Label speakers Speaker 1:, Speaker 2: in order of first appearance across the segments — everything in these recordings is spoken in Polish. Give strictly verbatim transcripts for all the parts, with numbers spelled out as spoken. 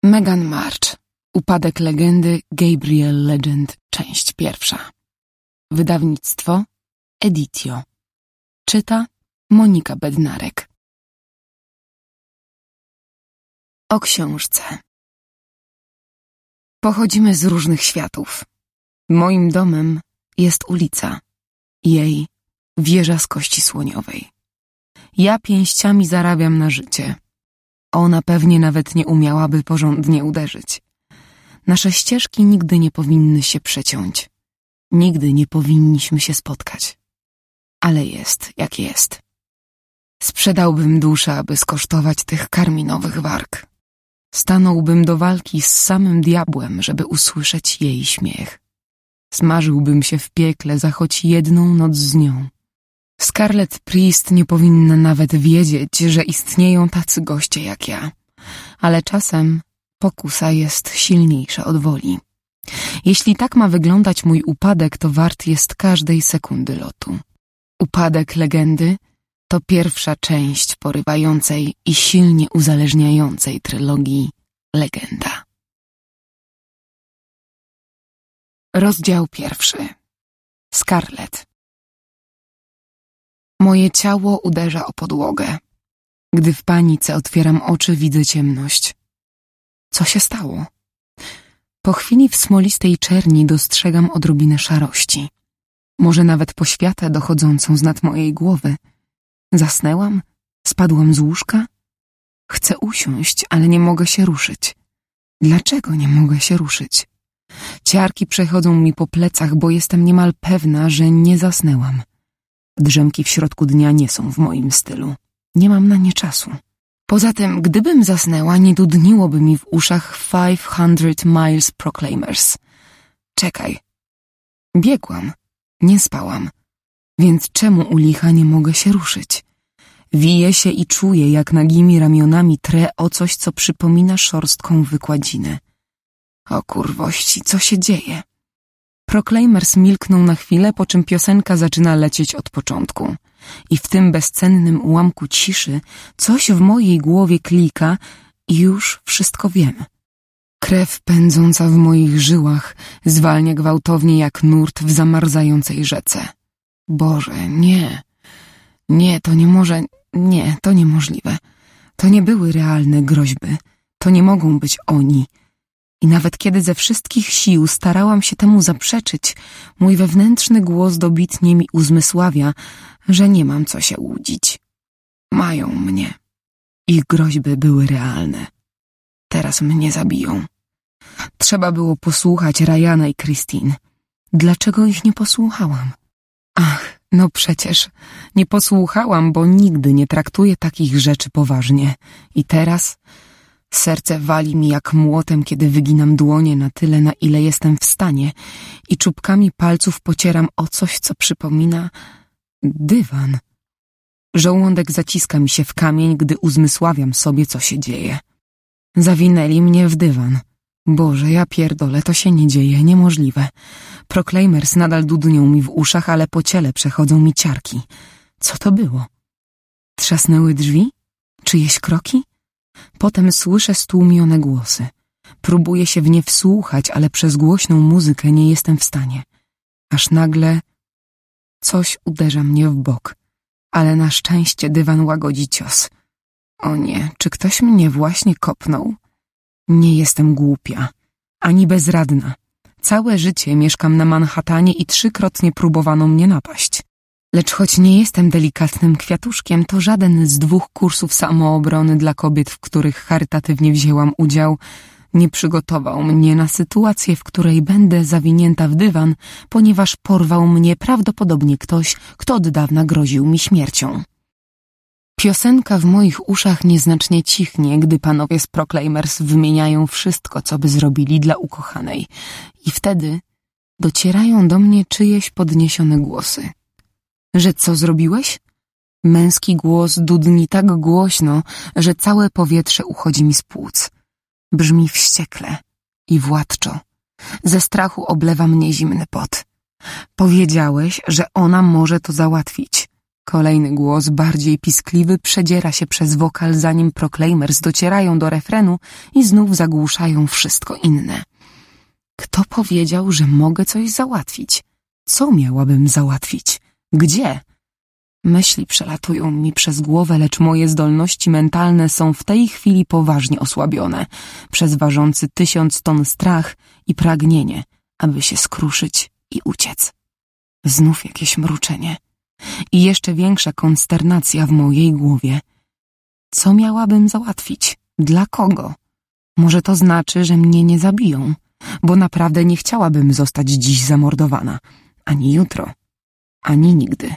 Speaker 1: Meghan March. Upadek legendy Gabrielle Legend. Część pierwsza. Wydawnictwo Editio. Czyta Monika Bednarek. O książce. Pochodzimy z różnych światów. Moim domem jest ulica. Jej wieża z kości słoniowej. Ja pięściami zarabiam na życie. Ona pewnie nawet nie umiałaby porządnie uderzyć. Nasze ścieżki nigdy nie powinny się przeciąć. Nigdy nie powinniśmy się spotkać. Ale jest, jak jest. Sprzedałbym duszę, aby skosztować tych karminowych warg. Stanąłbym do walki z samym diabłem, żeby usłyszeć jej śmiech. Smażyłbym się w piekle za choć jedną noc z nią. Scarlet Priest nie powinna nawet wiedzieć, że istnieją tacy goście jak ja. Ale czasem pokusa jest silniejsza od woli. Jeśli tak ma wyglądać mój upadek, to wart jest każdej sekundy lotu. Upadek legendy to pierwsza część porywającej i silnie uzależniającej trylogii Legenda. Rozdział pierwszy. Scarlet. Moje ciało uderza o podłogę. Gdy w panice otwieram oczy, widzę ciemność. Co się stało? Po chwili w smolistej czerni dostrzegam odrobinę szarości. Może nawet poświatę dochodzącą z nad mojej głowy. Zasnęłam? Spadłam z łóżka? Chcę usiąść, ale nie mogę się ruszyć. Dlaczego nie mogę się ruszyć? Ciarki przechodzą mi po plecach, bo jestem niemal pewna, że nie zasnęłam. Drzemki w środku dnia nie są w moim stylu. Nie mam na nie czasu. Poza tym, gdybym zasnęła, nie dudniłoby mi w uszach five hundred miles proclaimers. Czekaj. Biegłam. Nie spałam. Więc czemu u licha nie mogę się ruszyć? Wiję się i czuję, jak nagimi ramionami trę o coś, co przypomina szorstką wykładzinę. O kurwości, co się dzieje? Proclaimers milkną na chwilę, po czym piosenka zaczyna lecieć od początku. I w tym bezcennym ułamku ciszy coś w mojej głowie klika i już wszystko wiem. Krew pędząca w moich żyłach zwalnia gwałtownie jak nurt w zamarzającej rzece. Boże, nie. Nie, to nie może... Nie, to niemożliwe. To nie były realne groźby. To nie mogą być oni. I nawet kiedy ze wszystkich sił starałam się temu zaprzeczyć, mój wewnętrzny głos dobitnie mi uzmysławia, że nie mam co się łudzić. Mają mnie. Ich groźby były realne. Teraz mnie zabiją. Trzeba było posłuchać Ryana i Christine. Dlaczego ich nie posłuchałam? Ach, no przecież nie posłuchałam, bo nigdy nie traktuję takich rzeczy poważnie. I teraz... Serce wali mi jak młotem, kiedy wyginam dłonie na tyle, na ile jestem w stanie i czubkami palców pocieram o coś, co przypomina dywan. Żołądek zaciska mi się w kamień, gdy uzmysławiam sobie, co się dzieje. Zawinęli mnie w dywan. Boże, ja pierdolę, to się nie dzieje, niemożliwe. Proclaimers nadal dudnią mi w uszach, ale po ciele przechodzą mi ciarki. Co to było? Trzasnęły drzwi? Czyjeś kroki? Potem słyszę stłumione głosy. Próbuję się w nie wsłuchać, ale przez głośną muzykę nie jestem w stanie. Aż nagle coś uderza mnie w bok, ale na szczęście dywan łagodzi cios. O nie, czy ktoś mnie właśnie kopnął? Nie jestem głupia, ani bezradna. Całe życie mieszkam na Manhattanie i trzykrotnie próbowano mnie napaść. Lecz choć nie jestem delikatnym kwiatuszkiem, to żaden z dwóch kursów samoobrony dla kobiet, w których charytatywnie wzięłam udział, nie przygotował mnie na sytuację, w której będę zawinięta w dywan, ponieważ porwał mnie prawdopodobnie ktoś, kto od dawna groził mi śmiercią. Piosenka w moich uszach nieznacznie cichnie, gdy panowie z Proclaimers wymieniają wszystko, co by zrobili dla ukochanej. I wtedy docierają do mnie czyjeś podniesione głosy. Że co zrobiłeś? Męski głos dudni tak głośno, że całe powietrze uchodzi mi z płuc. Brzmi wściekle i władczo. Ze strachu oblewa mnie zimny pot. Powiedziałeś, że ona może to załatwić. Kolejny głos, bardziej piskliwy, przedziera się przez wokal, zanim Proclaimers docierają do refrenu i znów zagłuszają wszystko inne. Kto powiedział, że mogę coś załatwić? Co miałabym załatwić? Gdzie? Myśli przelatują mi przez głowę, lecz moje zdolności mentalne są w tej chwili poważnie osłabione przez ważący tysiąc ton strach i pragnienie, aby się skruszyć i uciec. Znów jakieś mruczenie i jeszcze większa konsternacja w mojej głowie. Co miałabym załatwić? Dla kogo? Może to znaczy, że mnie nie zabiją, bo naprawdę nie chciałabym zostać dziś zamordowana, ani jutro, ani nigdy.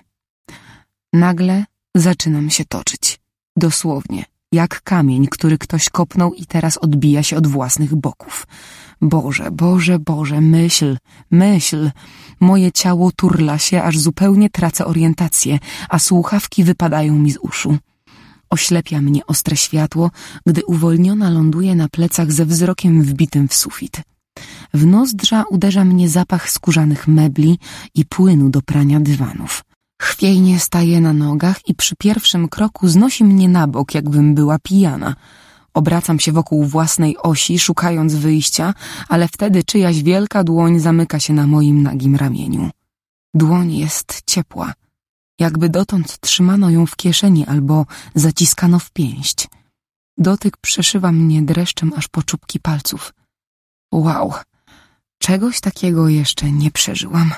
Speaker 1: Nagle zaczynam się toczyć, dosłownie, jak kamień, który ktoś kopnął i teraz odbija się od własnych boków. Boże, Boże, Boże, myśl, myśl. Moje ciało turla się, aż zupełnie tracę orientację, a słuchawki wypadają mi z uszu. Oślepia mnie ostre światło, gdy uwolniona ląduje na plecach ze wzrokiem wbitym w sufit. W nozdrza uderza mnie zapach skórzanych mebli i płynu do prania dywanów. Chwiejnie staję na nogach i przy pierwszym kroku znosi mnie na bok, jakbym była pijana. Obracam się wokół własnej osi, szukając wyjścia, ale wtedy czyjaś wielka dłoń zamyka się na moim nagim ramieniu. Dłoń jest ciepła, jakby dotąd trzymano ją w kieszeni albo zaciskano w pięść. Dotyk przeszywa mnie dreszczem aż po czubki palców. Wow, czegoś takiego jeszcze nie przeżyłam.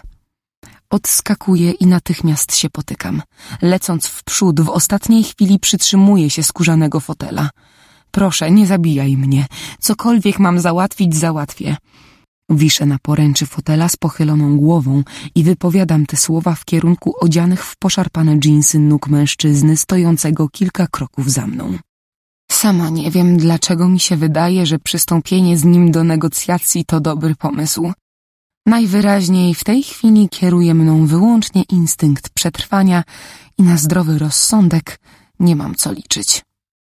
Speaker 1: Odskakuję i natychmiast się potykam. Lecąc w przód, w ostatniej chwili przytrzymuję się skórzanego fotela. Proszę, nie zabijaj mnie. Cokolwiek mam załatwić, załatwię. Wiszę na poręczy fotela z pochyloną głową i wypowiadam te słowa w kierunku odzianych w poszarpane dżinsy nóg mężczyzny stojącego kilka kroków za mną. Sama nie wiem, dlaczego mi się wydaje, że przystąpienie z nim do negocjacji to dobry pomysł. Najwyraźniej w tej chwili kieruje mną wyłącznie instynkt przetrwania i na zdrowy rozsądek nie mam co liczyć.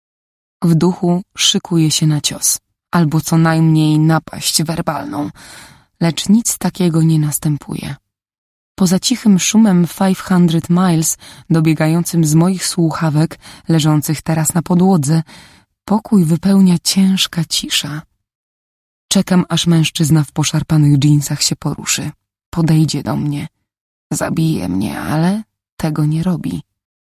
Speaker 1: W duchu szykuję się na cios, albo co najmniej napaść werbalną, lecz nic takiego nie następuje. Poza cichym szumem pięćset miles dobiegającym z moich słuchawek, leżących teraz na podłodze, pokój wypełnia ciężka cisza. Czekam, aż mężczyzna w poszarpanych dżinsach się poruszy. Podejdzie do mnie. Zabije mnie, ale tego nie robi.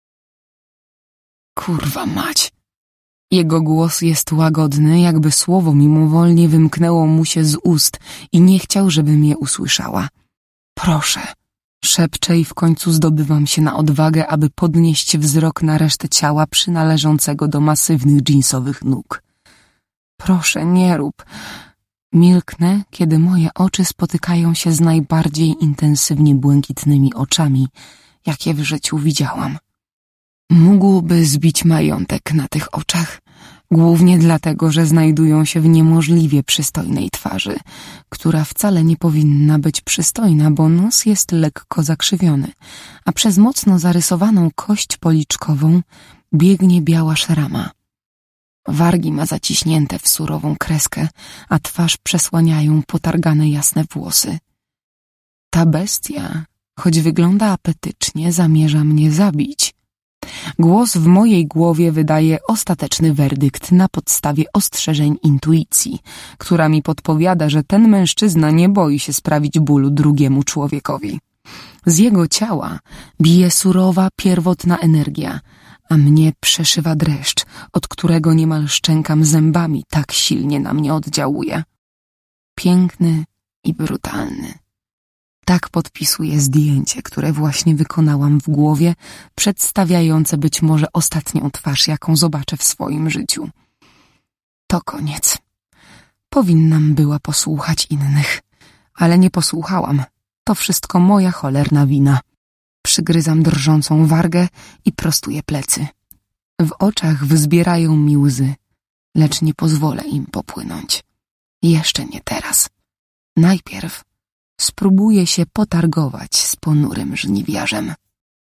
Speaker 1: Kurwa mać. Jego głos jest łagodny, jakby słowo mimowolnie wymknęło mu się z ust i nie chciał, żebym je usłyszała. Proszę, szepczę i w końcu zdobywam się na odwagę, aby podnieść wzrok na resztę ciała przynależącego do masywnych dżinsowych nóg. Proszę, nie rób. Milknę, kiedy moje oczy spotykają się z najbardziej intensywnie błękitnymi oczami, jakie w życiu widziałam. Mógłby zbić majątek na tych oczach, głównie dlatego, że znajdują się w niemożliwie przystojnej twarzy, która wcale nie powinna być przystojna, bo nos jest lekko zakrzywiony, a przez mocno zarysowaną kość policzkową biegnie biała szrama. Wargi ma zaciśnięte w surową kreskę, a twarz przesłaniają potargane jasne włosy. Ta bestia, choć wygląda apetycznie, zamierza mnie zabić. Głos w mojej głowie wydaje ostateczny werdykt na podstawie ostrzeżeń intuicji, która mi podpowiada, że ten mężczyzna nie boi się sprawić bólu drugiemu człowiekowi. Z jego ciała bije surowa, pierwotna energia, a mnie przeszywa dreszcz, od którego niemal szczękam zębami, tak silnie na mnie oddziałuje. Piękny i brutalny. Tak podpisuje zdjęcie, które właśnie wykonałam w głowie, przedstawiające być może ostatnią twarz, jaką zobaczę w swoim życiu. To koniec. Powinnam była posłuchać innych, ale nie posłuchałam. To wszystko moja cholerna wina. Przygryzam drżącą wargę i prostuję plecy. W oczach wzbierają mi łzy, lecz nie pozwolę im popłynąć. Jeszcze nie teraz. Najpierw spróbuję się potargować z ponurym żniwiarzem.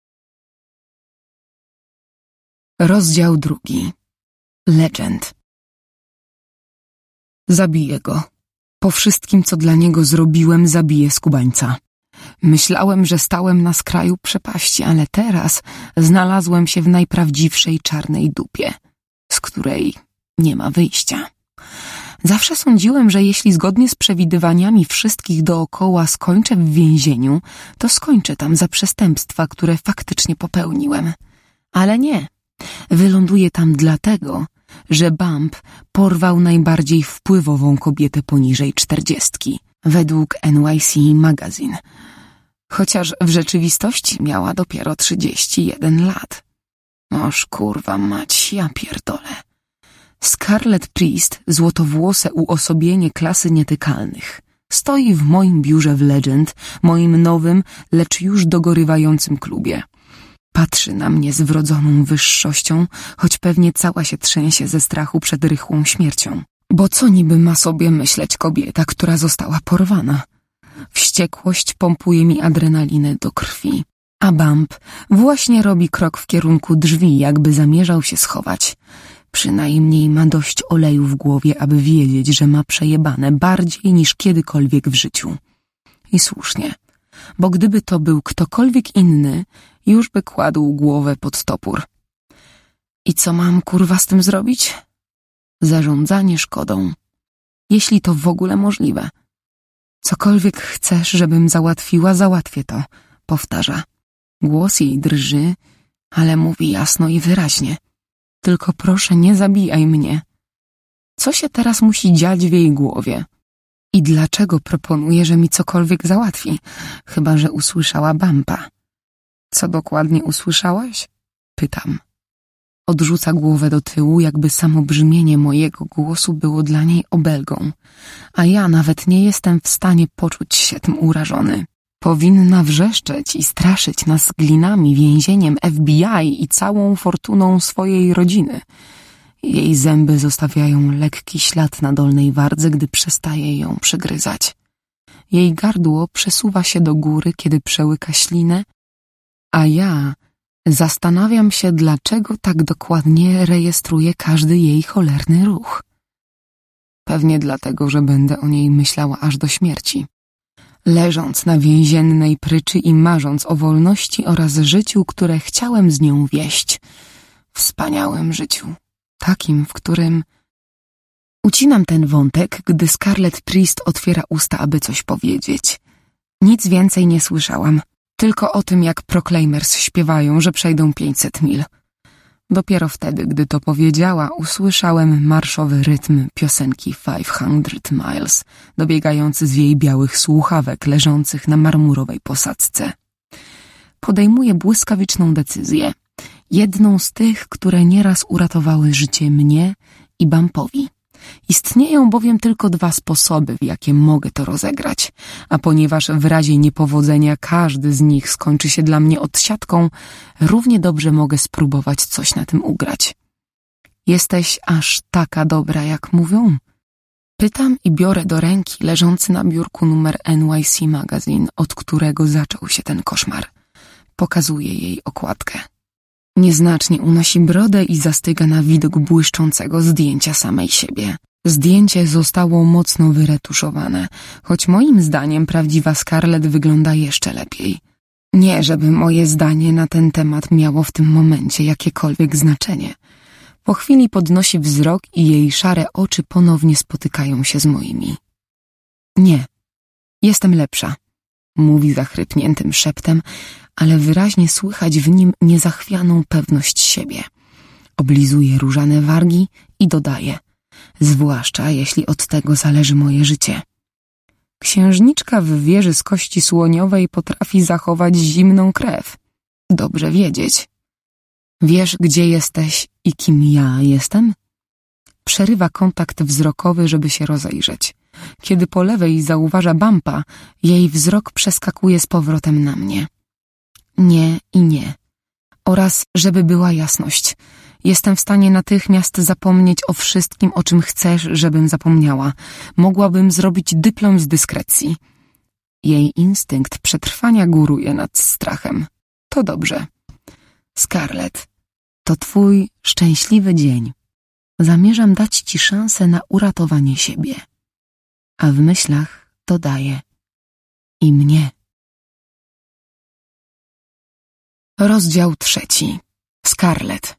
Speaker 1: Rozdział drugi. Legend. Zabiję go. Po wszystkim, co dla niego zrobiłem, zabiję skubańca. Myślałem, że stałem na skraju przepaści, ale teraz znalazłem się w najprawdziwszej czarnej dupie, z której nie ma wyjścia. Zawsze sądziłem, że jeśli zgodnie z przewidywaniami wszystkich dookoła skończę w więzieniu, to skończę tam za przestępstwa, które faktycznie popełniłem. Ale nie. Wyląduję tam dlatego, że Bump porwał najbardziej wpływową kobietę poniżej czterdziestki, według N Y C Magazine. Chociaż w rzeczywistości miała dopiero trzydzieści jeden lat. Oż kurwa mać, ja pierdolę. Scarlet Priest, złotowłose uosobienie klasy nietykalnych, stoi w moim biurze w Legend, moim nowym, lecz już dogorywającym klubie. Patrzy na mnie z wrodzoną wyższością, choć pewnie cała się trzęsie ze strachu przed rychłą śmiercią. Bo co niby ma sobie myśleć kobieta, która została porwana? Wściekłość pompuje mi adrenalinę do krwi, a Bump właśnie robi krok w kierunku drzwi, jakby zamierzał się schować. Przynajmniej ma dość oleju w głowie, aby wiedzieć, że ma przejebane bardziej niż kiedykolwiek w życiu. I słusznie, bo gdyby to był ktokolwiek inny, już by kładł głowę pod topór. I co mam kurwa z tym zrobić? Zarządzanie szkodą. Jeśli to w ogóle możliwe. Cokolwiek chcesz, żebym załatwiła, załatwię to, powtarza. Głos jej drży, ale mówi jasno i wyraźnie. Tylko proszę, nie zabijaj mnie. Co się teraz musi dziać w jej głowie? I dlaczego proponuje, że mi cokolwiek załatwi, chyba że usłyszała Bumpa? Co dokładnie usłyszałaś? Pytam. Odrzuca głowę do tyłu, jakby samo brzmienie mojego głosu było dla niej obelgą, a ja nawet nie jestem w stanie poczuć się tym urażony. Powinna wrzeszczeć i straszyć nas glinami, więzieniem, F B I i całą fortuną swojej rodziny. Jej zęby zostawiają lekki ślad na dolnej wardze, gdy przestaje ją przygryzać. Jej gardło przesuwa się do góry, kiedy przełyka ślinę, a ja zastanawiam się, dlaczego tak dokładnie rejestruję każdy jej cholerny ruch. Pewnie dlatego, że będę o niej myślała aż do śmierci. Leżąc na więziennej pryczy i marząc o wolności oraz życiu, które chciałem z nią wieść. Wspaniałym życiu. Takim, w którym... Ucinam ten wątek, gdy Scarlet Priest otwiera usta, aby coś powiedzieć. Nic więcej nie słyszałam. Tylko o tym, jak Proclaimers śpiewają, że przejdą pięćset mil. Dopiero wtedy, gdy to powiedziała, usłyszałem marszowy rytm piosenki pięćset miles, dobiegający z jej białych słuchawek leżących na marmurowej posadzce. Podejmuję błyskawiczną decyzję, jedną z tych, które nieraz uratowały życie mnie i Bumpowi. Istnieją bowiem tylko dwa sposoby, w jakie mogę to rozegrać, a ponieważ w razie niepowodzenia każdy z nich skończy się dla mnie odsiadką, równie dobrze mogę spróbować coś na tym ugrać. Jesteś aż taka dobra, jak mówią? Pytam i biorę do ręki leżący na biurku numer N Y C Magazine, od którego zaczął się ten koszmar. Pokazuję jej okładkę. Nieznacznie unosi brodę i zastyga na widok błyszczącego zdjęcia samej siebie. Zdjęcie zostało mocno wyretuszowane, choć moim zdaniem prawdziwa Scarlett wygląda jeszcze lepiej. Nie, żeby moje zdanie na ten temat miało w tym momencie jakiekolwiek znaczenie. Po chwili podnosi wzrok i jej szare oczy ponownie spotykają się z moimi. Nie, jestem lepsza, mówi zachrypniętym szeptem, ale wyraźnie słychać w nim niezachwianą pewność siebie. Oblizuje różane wargi i dodaje, zwłaszcza jeśli od tego zależy moje życie. Księżniczka w wieży z kości słoniowej potrafi zachować zimną krew. Dobrze wiedzieć. Wiesz, gdzie jesteś i kim ja jestem? Przerywa kontakt wzrokowy, żeby się rozejrzeć. Kiedy po lewej zauważa Bumpa, jej wzrok przeskakuje z powrotem na mnie. Nie i nie. Oraz, żeby była jasność, jestem w stanie natychmiast zapomnieć o wszystkim, o czym chcesz, żebym zapomniała. Mogłabym zrobić dyplom z dyskrecji. Jej instynkt przetrwania góruje nad strachem. To dobrze. Scarlett, to twój szczęśliwy dzień. Zamierzam dać ci szansę na uratowanie siebie. A w myślach dodaję i mnie. Rozdział trzeci. Scarlett.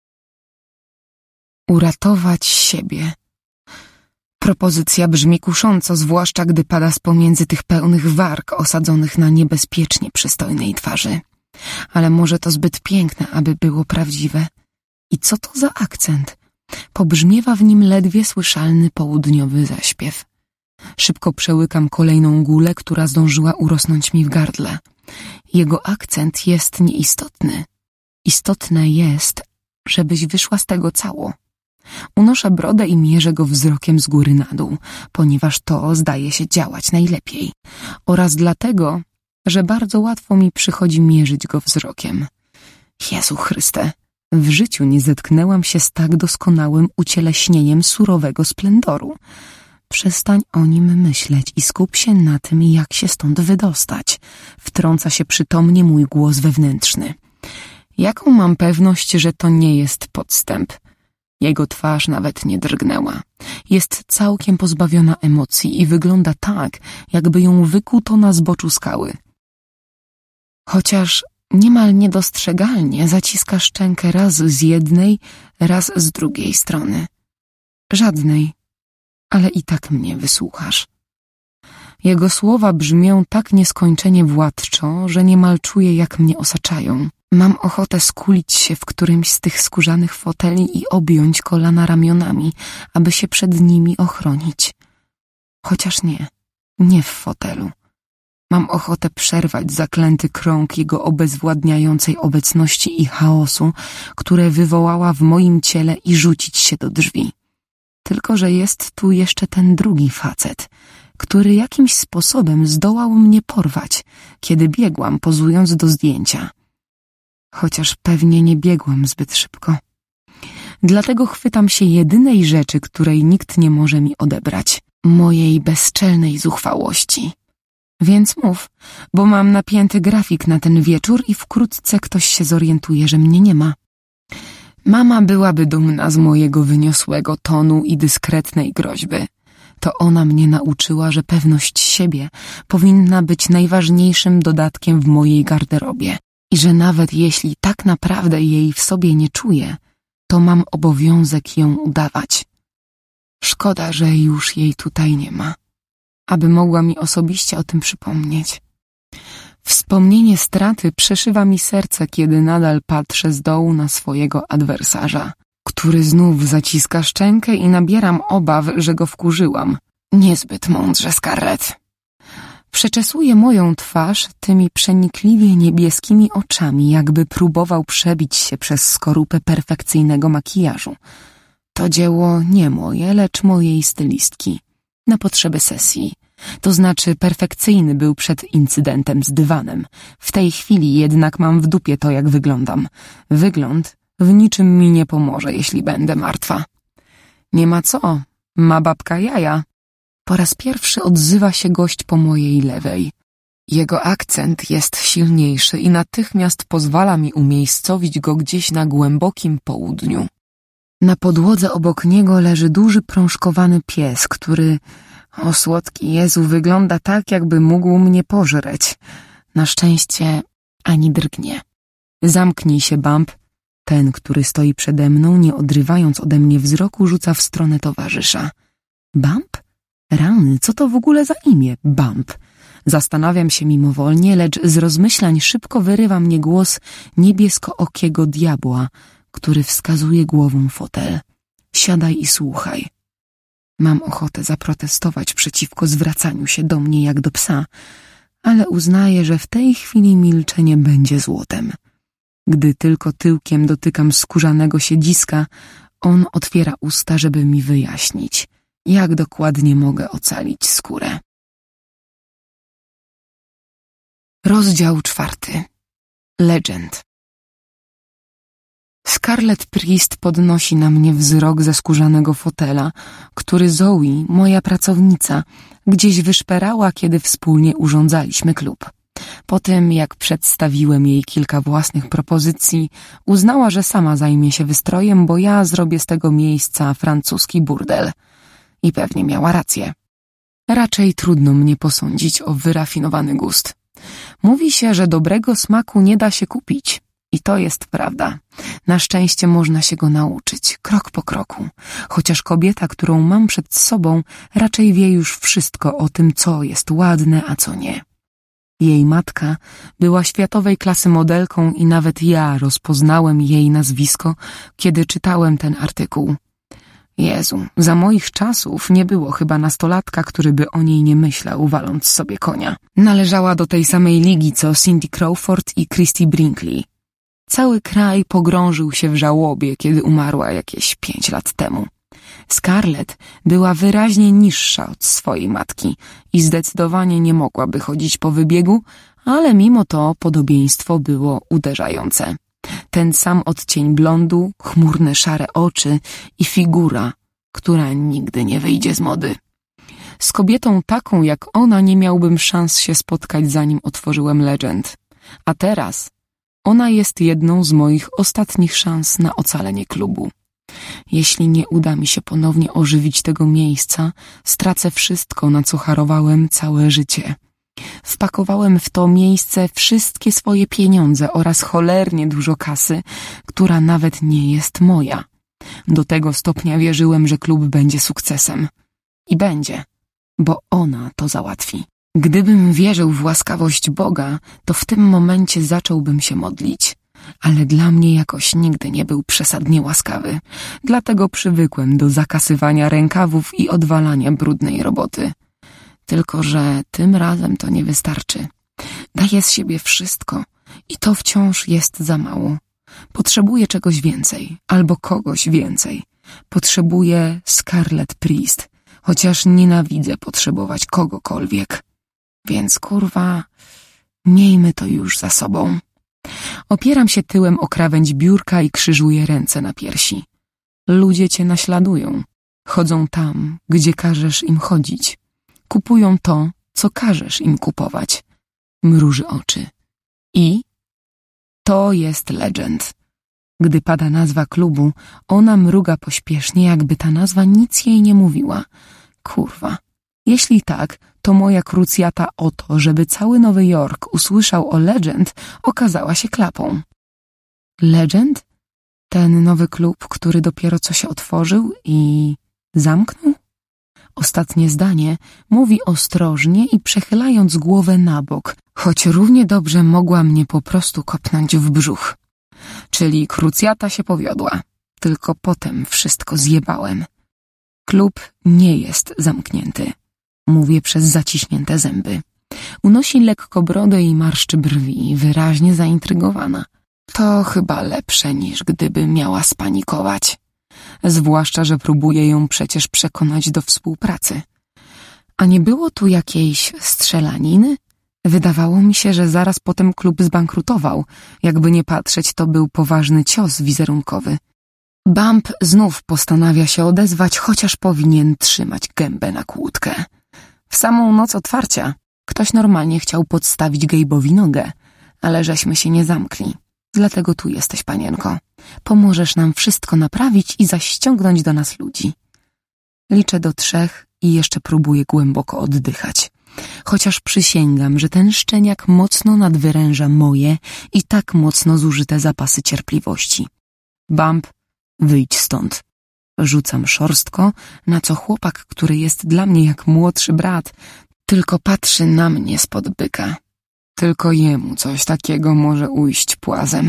Speaker 1: Uratować siebie. Propozycja brzmi kusząco, zwłaszcza gdy pada z pomiędzy tych pełnych warg osadzonych na niebezpiecznie przystojnej twarzy. Ale może to zbyt piękne, aby było prawdziwe. I co to za akcent? Pobrzmiewa w nim ledwie słyszalny południowy zaśpiew. Szybko przełykam kolejną gulę, która zdążyła urosnąć mi w gardle. Jego akcent jest nieistotny. Istotne jest, żebyś wyszła z tego cało. Unoszę brodę i mierzę go wzrokiem z góry na dół, ponieważ to zdaje się działać najlepiej. Oraz dlatego, że bardzo łatwo mi przychodzi mierzyć go wzrokiem. Jezu Chryste, w życiu nie zetknęłam się z tak doskonałym ucieleśnieniem surowego splendoru. Przestań o nim myśleć i skup się na tym, jak się stąd wydostać. Wtrąca się przytomnie mój głos wewnętrzny. Jaką mam pewność, że to nie jest podstęp? Jego twarz nawet nie drgnęła. Jest całkiem pozbawiona emocji i wygląda tak, jakby ją wykuto na zboczu skały. Chociaż niemal niedostrzegalnie zaciska szczękę raz z jednej, raz z drugiej strony. Żadnej, ale i tak mnie wysłuchasz. Jego słowa brzmią tak nieskończenie władczo, że niemal czuję, jak mnie osaczają. Mam ochotę skulić się w którymś z tych skórzanych foteli i objąć kolana ramionami, aby się przed nimi ochronić. Chociaż nie, nie w fotelu. Mam ochotę przerwać zaklęty krąg jego obezwładniającej obecności i chaosu, które wywołała w moim ciele i rzucić się do drzwi. Tylko że jest tu jeszcze ten drugi facet, który jakimś sposobem zdołał mnie porwać, kiedy biegłam, pozując do zdjęcia. Chociaż pewnie nie biegłam zbyt szybko. Dlatego chwytam się jedynej rzeczy, której nikt nie może mi odebrać. Mojej bezczelnej zuchwałości. Więc mów, bo mam napięty grafik na ten wieczór i wkrótce ktoś się zorientuje, że mnie nie ma. Mama byłaby dumna z mojego wyniosłego tonu i dyskretnej groźby. To ona mnie nauczyła, że pewność siebie powinna być najważniejszym dodatkiem w mojej garderobie i że nawet jeśli tak naprawdę jej w sobie nie czuję, to mam obowiązek ją udawać. Szkoda, że już jej tutaj nie ma, aby mogła mi osobiście o tym przypomnieć. Wspomnienie straty przeszywa mi serce, kiedy nadal patrzę z dołu na swojego adwersarza, który znów zaciska szczękę i nabieram obaw, że go wkurzyłam. Niezbyt mądrze, Scarlett. Przeczesuje moją twarz tymi przenikliwie niebieskimi oczami, jakby próbował przebić się przez skorupę perfekcyjnego makijażu. To dzieło nie moje, lecz mojej stylistki. Na potrzeby sesji. To znaczy perfekcyjny był przed incydentem z dywanem. W tej chwili jednak mam w dupie to, jak wyglądam. Wygląd w niczym mi nie pomoże, jeśli będę martwa. Nie ma co, ma babka jaja. Po raz pierwszy odzywa się gość po mojej lewej. Jego akcent jest silniejszy i natychmiast pozwala mi umiejscowić go gdzieś na głębokim południu. Na podłodze obok niego leży duży prążkowany pies, który, o słodki Jezu, wygląda tak, jakby mógł mnie pożreć. Na szczęście ani drgnie. Zamknij się, Bump. Ten, który stoi przede mną, nie odrywając ode mnie wzroku, rzuca w stronę towarzysza. Bump? Rany, co to w ogóle za imię? Bump. Zastanawiam się mimowolnie, lecz z rozmyślań szybko wyrywa mnie głos niebieskookiego diabła, który wskazuje głową fotel. Siadaj i słuchaj. Mam ochotę zaprotestować przeciwko zwracaniu się do mnie jak do psa, ale uznaję, że w tej chwili milczenie będzie złotem. Gdy tylko tyłkiem dotykam skórzanego siedziska, on otwiera usta, żeby mi wyjaśnić, jak dokładnie mogę ocalić skórę. Rozdział czwarty. Legend. Scarlett Priest podnosi na mnie wzrok ze skórzanego fotela, który Zoe, moja pracownica, gdzieś wyszperała, kiedy wspólnie urządzaliśmy klub. Po tym, jak przedstawiłem jej kilka własnych propozycji, uznała, że sama zajmie się wystrojem, bo ja zrobię z tego miejsca francuski burdel. I pewnie miała rację. Raczej trudno mnie posądzić o wyrafinowany gust. Mówi się, że dobrego smaku nie da się kupić, I to jest prawda. Na szczęście można się go nauczyć, krok po kroku. Chociaż kobieta, którą mam przed sobą, raczej wie już wszystko o tym, co jest ładne, a co nie. Jej matka była światowej klasy modelką i nawet ja rozpoznałem jej nazwisko, kiedy czytałem ten artykuł. Jezu, za moich czasów nie było chyba nastolatka, który by o niej nie myślał, waląc sobie konia. Należała do tej samej ligi, co Cindy Crawford i Christy Brinkley. Cały kraj pogrążył się w żałobie, kiedy umarła jakieś pięć lat temu. Scarlett była wyraźnie niższa od swojej matki i zdecydowanie nie mogłaby chodzić po wybiegu, ale mimo to podobieństwo było uderzające. Ten sam odcień blondu, chmurne szare oczy i figura, która nigdy nie wyjdzie z mody. Z kobietą taką jak ona nie miałbym szans się spotkać, zanim otworzyłem Legend. A teraz ona jest jedną z moich ostatnich szans na ocalenie klubu. Jeśli nie uda mi się ponownie ożywić tego miejsca, stracę wszystko, na co harowałem całe życie. Wpakowałem w to miejsce wszystkie swoje pieniądze oraz cholernie dużo kasy, która nawet nie jest moja. Do tego stopnia wierzyłem, że klub będzie sukcesem. I będzie, bo ona to załatwi. Gdybym wierzył w łaskawość Boga, to w tym momencie zacząłbym się modlić. Ale dla mnie jakoś nigdy nie był przesadnie łaskawy. Dlatego przywykłem do zakasywania rękawów i odwalania brudnej roboty. Tylko że tym razem to nie wystarczy. Daję z siebie wszystko i to wciąż jest za mało. Potrzebuję czegoś więcej, albo kogoś więcej. Potrzebuję Scarlett Priest, chociaż nienawidzę potrzebować kogokolwiek. Więc kurwa, miejmy to już za sobą. Opieram się tyłem o krawędź biurka i krzyżuję ręce na piersi. Ludzie cię naśladują. Chodzą tam, gdzie każesz im chodzić. Kupują to, co każesz im kupować. Mruży oczy. I to jest Legend. Gdy pada nazwa klubu, ona mruga pośpiesznie, jakby ta nazwa nic jej nie mówiła. Kurwa. Jeśli tak, to moja krucjata o to, żeby cały Nowy Jork usłyszał o Legend, okazała się klapą. Legend? Ten nowy klub, który dopiero co się otworzył i zamknął? Ostatnie zdanie mówi ostrożnie i przechylając głowę na bok, choć równie dobrze mogła mnie po prostu kopnąć w brzuch. Czyli krucjata się powiodła, tylko potem wszystko zjebałem. Klub nie jest zamknięty. Mówię przez zaciśnięte zęby. Unosi lekko brodę i marszczy brwi, wyraźnie zaintrygowana. To chyba lepsze, niż gdyby miała spanikować. Zwłaszcza, że próbuje ją przecież przekonać do współpracy. A nie było tu jakiejś strzelaniny? Wydawało mi się, że zaraz potem klub zbankrutował. Jakby nie patrzeć, to był poważny cios wizerunkowy. Bump znów postanawia się odezwać, chociaż powinien trzymać gębę na kłódkę. W samą noc otwarcia ktoś normalnie chciał podstawić Gabe'owi nogę, ale żeśmy się nie zamkli. Dlatego tu jesteś, panienko. Pomożesz nam wszystko naprawić i zaś ściągnąć do nas ludzi. Liczę do trzech i jeszcze próbuję głęboko oddychać. Chociaż przysięgam, że ten szczeniak mocno nadwyręża moje i tak mocno zużyte zapasy cierpliwości. Bump, wyjdź stąd. Rzucam szorstko, na co chłopak, który jest dla mnie jak młodszy brat, tylko patrzy na mnie spod byka. Tylko jemu coś takiego może ujść płazem.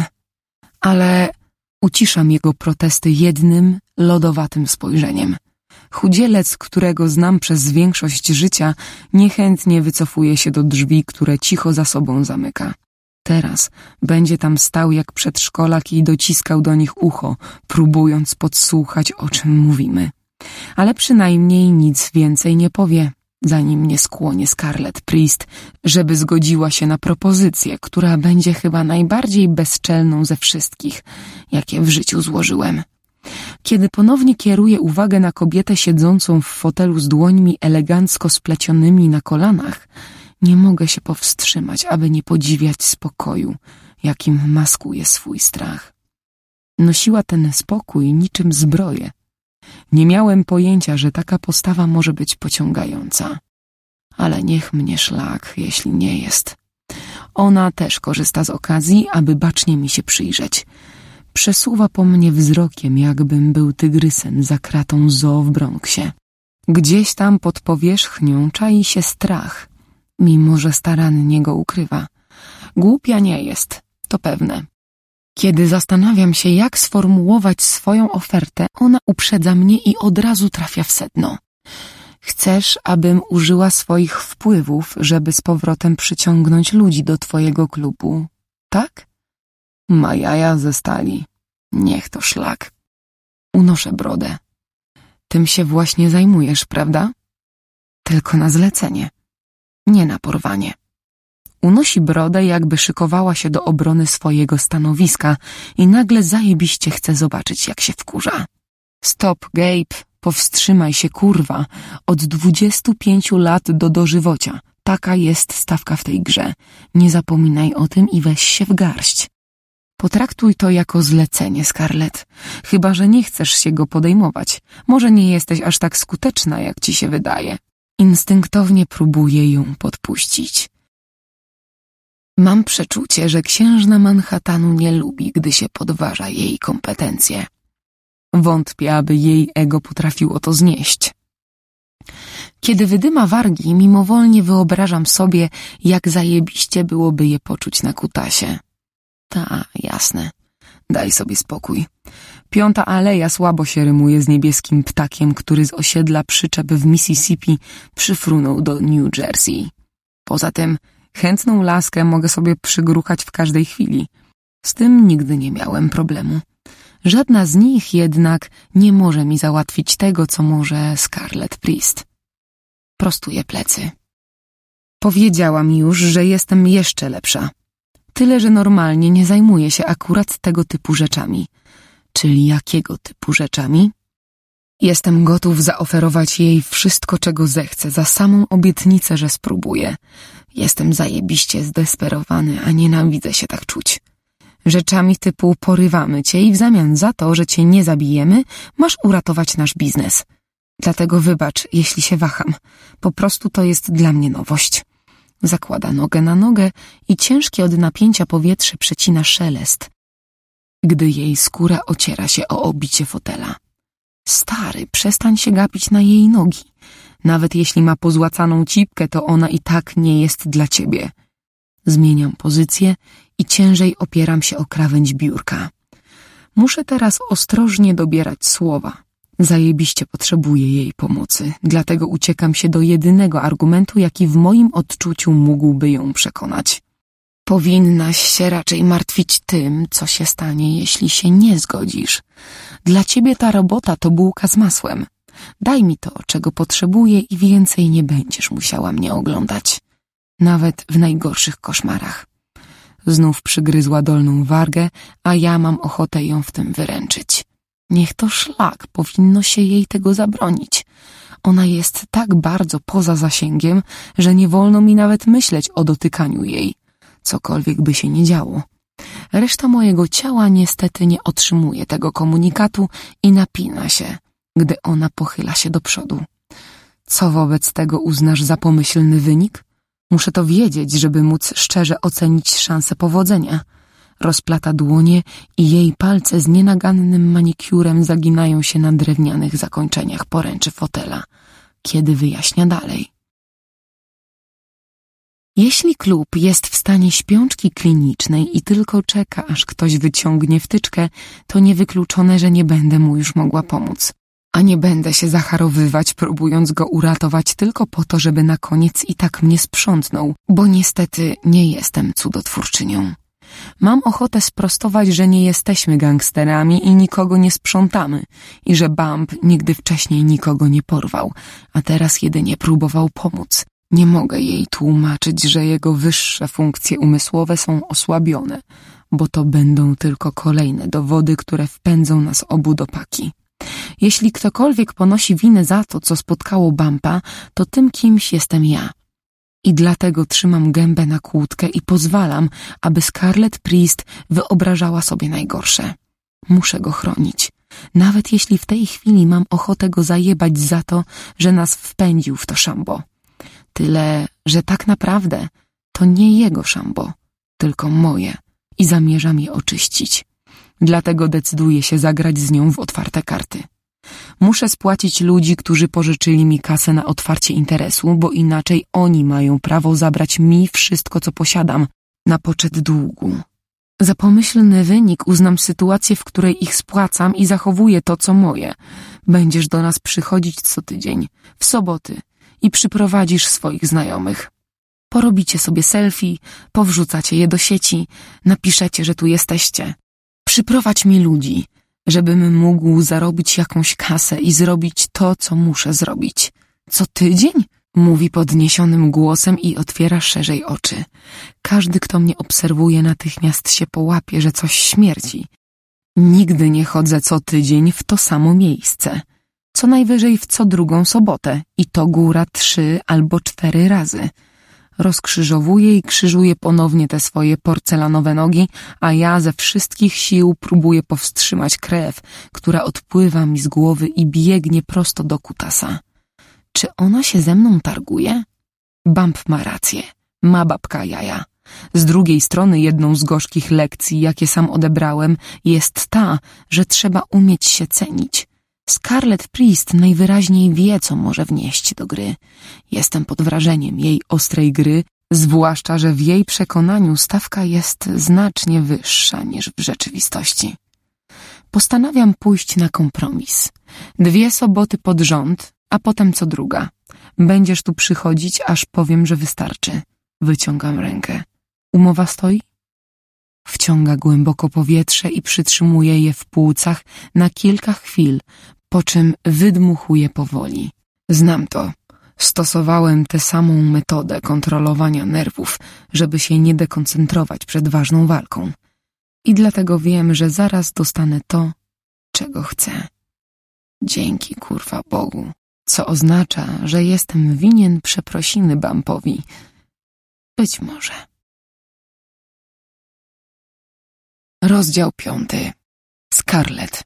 Speaker 1: Ale uciszam jego protesty jednym, lodowatym spojrzeniem. Chudzielec, którego znam przez większość życia, niechętnie wycofuje się do drzwi, które cicho za sobą zamyka. Teraz będzie tam stał jak przedszkolak i dociskał do nich ucho, próbując podsłuchać, o czym mówimy. Ale przynajmniej nic więcej nie powie, zanim nie skłonię Scarlett Priest, żeby zgodziła się na propozycję, która będzie chyba najbardziej bezczelną ze wszystkich, jakie w życiu złożyłem. Kiedy ponownie kieruję uwagę na kobietę siedzącą w fotelu z dłońmi elegancko splecionymi na kolanach, nie mogę się powstrzymać, aby nie podziwiać spokoju, jakim maskuje swój strach. Nosiła ten spokój niczym zbroję. Nie miałem pojęcia, że taka postawa może być pociągająca. Ale niech mnie szlak, jeśli nie jest. Ona też korzysta z okazji, aby bacznie mi się przyjrzeć. Przesuwa po mnie wzrokiem, jakbym był tygrysem za kratą zoo w Bronxie. Gdzieś tam pod powierzchnią czai się strach, mimo że starannie go ukrywa. Głupia nie jest, to pewne. Kiedy zastanawiam się, jak sformułować swoją ofertę, ona uprzedza mnie i od razu trafia w sedno. Chcesz, abym użyła swoich wpływów, żeby z powrotem przyciągnąć ludzi do twojego klubu, tak? Ma jaja ze stali. Niech to szlak. Unoszę brodę. Tym się właśnie zajmujesz, prawda? Tylko na zlecenie, nie na porwanie. Unosi brodę, jakby szykowała się do obrony swojego stanowiska i nagle zajebiście chce zobaczyć, jak się wkurza. Stop, Gabe, powstrzymaj się, kurwa. Od dwudziestu pięciu lat do dożywocia. Taka jest stawka w tej grze. Nie zapominaj o tym i weź się w garść. Potraktuj to jako zlecenie, Scarlett. Chyba że nie chcesz się go podejmować. Może nie jesteś aż tak skuteczna, jak ci się wydaje. Instynktownie próbuję ją podpuścić. Mam przeczucie, że księżna Manhattanu nie lubi, gdy się podważa jej kompetencje. Wątpię, aby jej ego potrafiło to znieść. Kiedy wydyma wargi, mimowolnie wyobrażam sobie, jak zajebiście byłoby je poczuć na kutasie. Ta, jasne. Daj sobie spokój. Piąta aleja słabo się rymuje z niebieskim ptakiem, który z osiedla przyczep w Mississippi przyfrunął do New Jersey. Poza tym chętną laskę mogę sobie przygruchać w każdej chwili. Z tym nigdy nie miałem problemu. Żadna z nich jednak nie może mi załatwić tego, co może Scarlett Priest. Prostuję plecy. Powiedziałam już, że jestem jeszcze lepsza. Tyle, że normalnie nie zajmuję się akurat tego typu rzeczami. Czyli jakiego typu rzeczami? Jestem gotów zaoferować jej wszystko, czego zechce, za samą obietnicę, że spróbuję. Jestem zajebiście zdesperowany, a nienawidzę się tak czuć. Rzeczami typu porywamy cię i w zamian za to, że cię nie zabijemy, masz uratować nasz biznes. Dlatego wybacz, jeśli się waham. Po prostu to jest dla mnie nowość. Zakłada nogę na nogę i ciężkie od napięcia powietrze przecina szelest, gdy jej skóra ociera się o obicie fotela. Stary, przestań się gapić na jej nogi. Nawet jeśli ma pozłacaną cipkę, to ona i tak nie jest dla ciebie. Zmieniam pozycję i ciężej opieram się o krawędź biurka. Muszę teraz ostrożnie dobierać słowa. Zajebiście potrzebuję jej pomocy, dlatego uciekam się do jedynego argumentu, jaki w moim odczuciu mógłby ją przekonać. Powinnaś się raczej martwić tym, co się stanie, jeśli się nie zgodzisz. Dla ciebie ta robota to bułka z masłem. Daj mi to, czego potrzebuję i więcej nie będziesz musiała mnie oglądać. Nawet w najgorszych koszmarach. Znów przygryzła dolną wargę, a ja mam ochotę ją w tym wyręczyć. Niech to szlak, powinno się jej tego zabronić. Ona jest tak bardzo poza zasięgiem, że nie wolno mi nawet myśleć o dotykaniu jej, cokolwiek by się nie działo. Reszta mojego ciała niestety nie otrzymuje tego komunikatu i napina się, gdy ona pochyla się do przodu. Co wobec tego uznasz za pomyślny wynik? Muszę to wiedzieć, żeby móc szczerze ocenić szansę powodzenia. Rozplata dłonie i jej palce z nienagannym manikurem zaginają się na drewnianych zakończeniach poręczy fotela, kiedy wyjaśnia dalej. Jeśli klub jest w stanie śpiączki klinicznej i tylko czeka, aż ktoś wyciągnie wtyczkę, to niewykluczone, że nie będę mu już mogła pomóc. A nie będę się zacharowywać, próbując go uratować tylko po to, żeby na koniec i tak mnie sprzątnął, bo niestety nie jestem cudotwórczynią. Mam ochotę sprostować, że nie jesteśmy gangsterami i nikogo nie sprzątamy i że Bump nigdy wcześniej nikogo nie porwał, a teraz jedynie próbował pomóc. Nie mogę jej tłumaczyć, że jego wyższe funkcje umysłowe są osłabione, bo to będą tylko kolejne dowody, które wpędzą nas obu do paki. Jeśli ktokolwiek ponosi winę za to, co spotkało Bumpa, to tym kimś jestem ja. I dlatego trzymam gębę na kłódkę i pozwalam, aby Scarlett Priest wyobrażała sobie najgorsze. Muszę go chronić, nawet jeśli w tej chwili mam ochotę go zajebać za to, że nas wpędził w to szambo. Tyle, że tak naprawdę to nie jego szambo, tylko moje i zamierzam je oczyścić. Dlatego decyduję się zagrać z nią w otwarte karty. Muszę spłacić ludzi, którzy pożyczyli mi kasę na otwarcie interesu, bo inaczej oni mają prawo zabrać mi wszystko, co posiadam, na poczet długu. Za pomyślny wynik uznam sytuację, w której ich spłacam i zachowuję to, co moje. Będziesz do nas przychodzić co tydzień, w soboty i przyprowadzisz swoich znajomych. Porobicie sobie selfie, powrzucacie je do sieci, napiszecie, że tu jesteście. Przyprowadź mi ludzi, żebym mógł zarobić jakąś kasę i zrobić to, co muszę zrobić. Co tydzień? Mówi podniesionym głosem i otwiera szerzej oczy. Każdy, kto mnie obserwuje, natychmiast się połapie, że coś śmierdzi. Nigdy nie chodzę co tydzień w to samo miejsce. Co najwyżej w co drugą sobotę i to góra trzy albo cztery razy. Rozkrzyżowuję i krzyżuję ponownie te swoje porcelanowe nogi, a ja ze wszystkich sił próbuję powstrzymać krew, która odpływa mi z głowy i biegnie prosto do kutasa. Czy ona się ze mną targuje? Bump ma rację. Ma babka jaja. Z drugiej strony jedną z gorzkich lekcji, jakie sam odebrałem, jest ta, że trzeba umieć się cenić. Scarlet Priest najwyraźniej wie, co może wnieść do gry. Jestem pod wrażeniem jej ostrej gry, zwłaszcza, że w jej przekonaniu stawka jest znacznie wyższa niż w rzeczywistości. Postanawiam pójść na kompromis. Dwie soboty pod rząd, a potem co druga. Będziesz tu przychodzić, aż powiem, że wystarczy. Wyciągam rękę. Umowa stoi? Wciąga głęboko powietrze i przytrzymuje je w płucach na kilka chwil, po czym wydmuchuje powoli. Znam to. Stosowałem tę samą metodę kontrolowania nerwów, żeby się nie dekoncentrować przed ważną walką. I dlatego wiem, że zaraz dostanę to, czego chcę. Dzięki, kurwa Bogu. Co oznacza, że jestem winien przeprosiny Bumpowi. Być może. Rozdział piąty. Scarlet.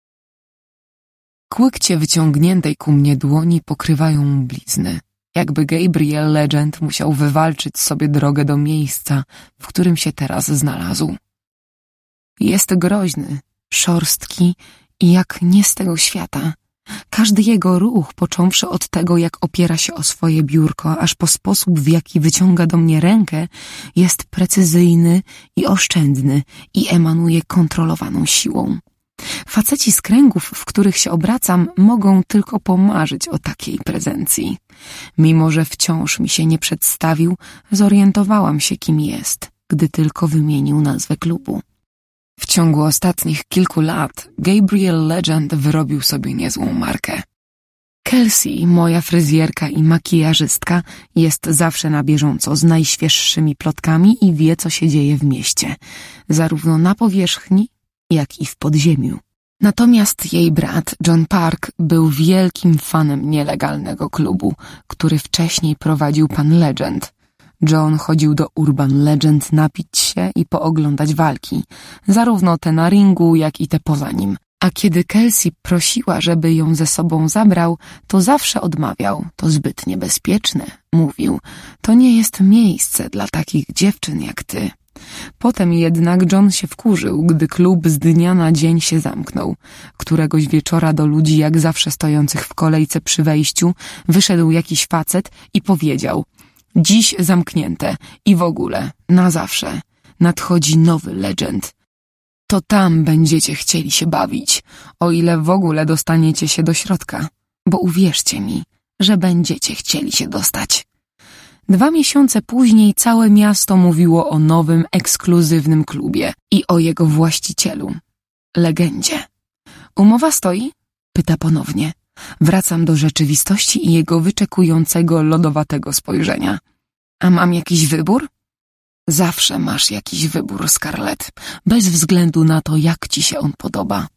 Speaker 1: Kłykcie wyciągniętej ku mnie dłoni pokrywają blizny, jakby Gabriel Legend musiał wywalczyć sobie drogę do miejsca, w którym się teraz znalazł. Jest groźny, szorstki i jak nie z tego świata. Każdy jego ruch, począwszy od tego, jak opiera się o swoje biurko, aż po sposób, w jaki wyciąga do mnie rękę, jest precyzyjny i oszczędny i emanuje kontrolowaną siłą. Faceci z kręgów, w których się obracam, mogą tylko pomarzyć o takiej prezencji. Mimo że wciąż mi się nie przedstawił, zorientowałam się, kim jest, gdy tylko wymienił nazwę klubu. W ciągu ostatnich kilku lat Gabriel Legend wyrobił sobie niezłą markę. Kelsey, moja fryzjerka i makijażystka, jest zawsze na bieżąco z najświeższymi plotkami i wie, co się dzieje w mieście, zarówno na powierzchni, jak i w podziemiu. Natomiast jej brat, John Park, był wielkim fanem nielegalnego klubu, który wcześniej prowadził pan Legend. John chodził do Urban Legend napić się i pooglądać walki, zarówno te na ringu, jak i te poza nim. A kiedy Kelsey prosiła, żeby ją ze sobą zabrał, to zawsze odmawiał. To zbyt niebezpieczne, mówił. To nie jest miejsce dla takich dziewczyn jak ty. Potem jednak John się wkurzył, gdy klub z dnia na dzień się zamknął. Któregoś wieczora do ludzi, jak zawsze stojących w kolejce przy wejściu, wyszedł jakiś facet i powiedział: dziś zamknięte i w ogóle, na zawsze, nadchodzi nowy Legend. To tam będziecie chcieli się bawić, o ile w ogóle dostaniecie się do środka, bo uwierzcie mi, że będziecie chcieli się dostać. Dwa miesiące później całe miasto mówiło o nowym, ekskluzywnym klubie i o jego właścicielu, legendzie. Umowa stoi? Pyta ponownie. Wracam do rzeczywistości i jego wyczekującego, lodowatego spojrzenia. A mam jakiś wybór? Zawsze masz jakiś wybór, Scarlet, bez względu na to, jak ci się on podoba.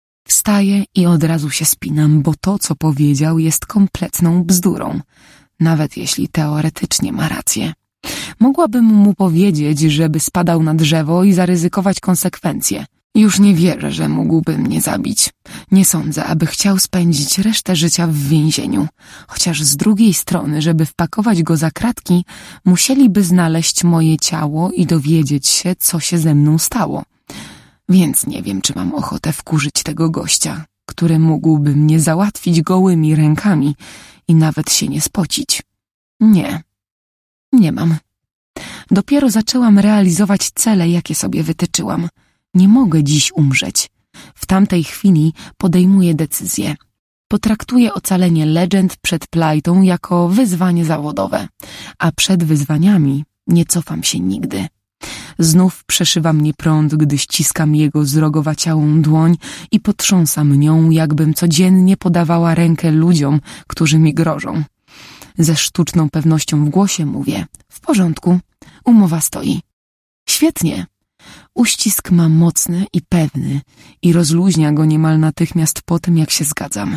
Speaker 1: Wstaję i od razu się spinam, bo to, co powiedział, jest kompletną bzdurą, nawet jeśli teoretycznie ma rację. Mogłabym mu powiedzieć, żeby spadał na drzewo i zaryzykować konsekwencje. Już nie wierzę, że mógłby mnie zabić. Nie sądzę, aby chciał spędzić resztę życia w więzieniu. Chociaż z drugiej strony, żeby wpakować go za kratki, musieliby znaleźć moje ciało i dowiedzieć się, co się ze mną stało. Więc nie wiem, czy mam ochotę wkurzyć tego gościa, który mógłby mnie załatwić gołymi rękami i nawet się nie spocić. Nie, nie mam. Dopiero zaczęłam realizować cele, jakie sobie wytyczyłam. Nie mogę dziś umrzeć. W tamtej chwili podejmuję decyzję. Potraktuję ocalenie Legend przed Plajtą jako wyzwanie zawodowe, a przed wyzwaniami nie cofam się nigdy. Znów przeszywa mnie prąd, gdy ściskam jego zrogowaciałą dłoń i potrząsam nią, jakbym codziennie podawała rękę ludziom, którzy mi grożą. Ze sztuczną pewnością w głosie mówię: w porządku, umowa stoi. Świetnie. Uścisk ma mocny i pewny i rozluźnia go niemal natychmiast po tym, jak się zgadzam.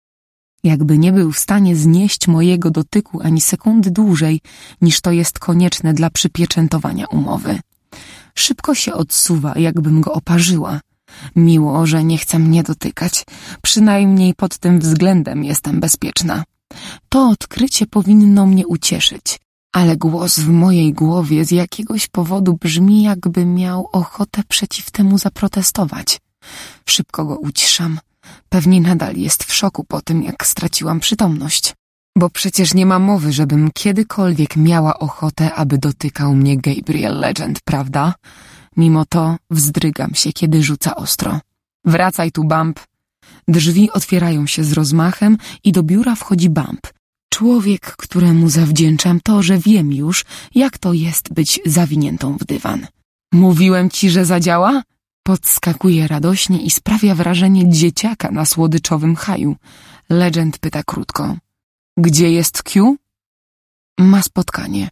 Speaker 1: Jakby nie był w stanie znieść mojego dotyku ani sekundy dłużej, niż to jest konieczne dla przypieczętowania umowy. Szybko się odsuwa, jakbym go oparzyła. Miło, że nie chce mnie dotykać. Przynajmniej pod tym względem jestem bezpieczna. To odkrycie powinno mnie ucieszyć, ale głos w mojej głowie z jakiegoś powodu brzmi, jakby miał ochotę przeciw temu zaprotestować. Szybko go uciszam. Pewnie nadal jest w szoku po tym, jak straciłam przytomność. Bo przecież nie ma mowy, żebym kiedykolwiek miała ochotę, aby dotykał mnie Gabriel Legend, prawda? Mimo to wzdrygam się, kiedy rzuca ostro. Wracaj tu, Bump. Drzwi otwierają się z rozmachem i do biura wchodzi Bump. Człowiek, któremu zawdzięczam to, że wiem już, jak to jest być zawiniętą w dywan. Mówiłem ci, że zadziała? Podskakuje radośnie i sprawia wrażenie dzieciaka na słodyczowym haju. Legend pyta krótko. Gdzie jest Q? Ma spotkanie.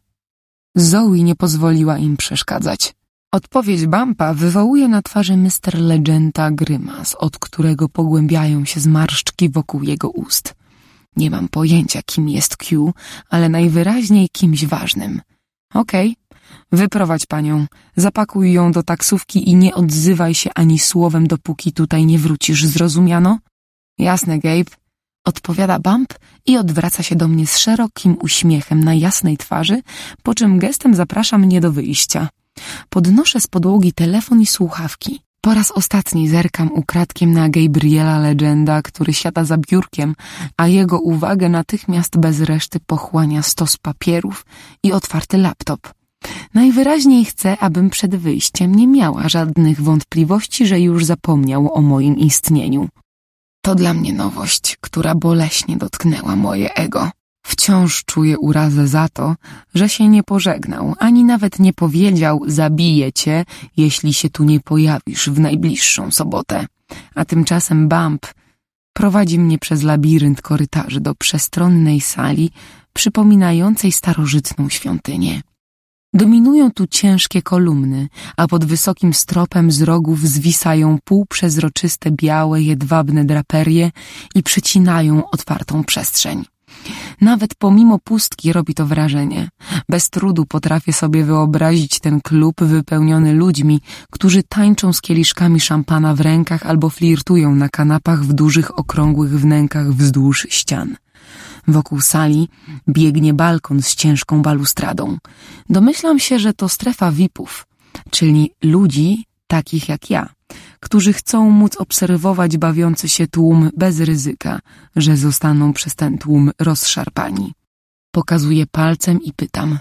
Speaker 1: Zoe nie pozwoliła im przeszkadzać. Odpowiedź Bumpa wywołuje na twarzy mister Legenda grymas, od którego pogłębiają się zmarszczki wokół jego ust. Nie mam pojęcia, kim jest Q, ale najwyraźniej kimś ważnym. Okej, wyprowadź panią, zapakuj ją do taksówki i nie odzywaj się ani słowem, dopóki tutaj nie wrócisz, zrozumiano? Jasne, Gabe, odpowiada Bump i odwraca się do mnie z szerokim uśmiechem na jasnej twarzy, po czym gestem zaprasza mnie do wyjścia. Podnoszę z podłogi telefon i słuchawki. Po raz ostatni zerkam ukradkiem na Gabriela Legenda, który siada za biurkiem, a jego uwagę natychmiast bez reszty pochłania stos papierów i otwarty laptop. Najwyraźniej chce, abym przed wyjściem nie miała żadnych wątpliwości, że już zapomniał o moim istnieniu. To dla mnie nowość, która boleśnie dotknęła moje ego. Wciąż czuję urazę za to, że się nie pożegnał, ani nawet nie powiedział: zabiję cię, jeśli się tu nie pojawisz w najbliższą sobotę. A tymczasem Bump prowadzi mnie przez labirynt korytarzy do przestronnej sali, przypominającej starożytną świątynię. Dominują tu ciężkie kolumny, a pod wysokim stropem z rogów zwisają półprzezroczyste, białe, jedwabne draperie i przecinają otwartą przestrzeń. Nawet pomimo pustki robi to wrażenie. Bez trudu potrafię sobie wyobrazić ten klub wypełniony ludźmi, którzy tańczą z kieliszkami szampana w rękach albo flirtują na kanapach w dużych, okrągłych wnękach wzdłuż ścian. Wokół sali biegnie balkon z ciężką balustradą. Domyślam się, że to strefa V I P-ów, czyli ludzi takich jak ja, którzy chcą móc obserwować bawiący się tłum bez ryzyka, że zostaną przez ten tłum rozszarpani. Pokazuję palcem i pytam: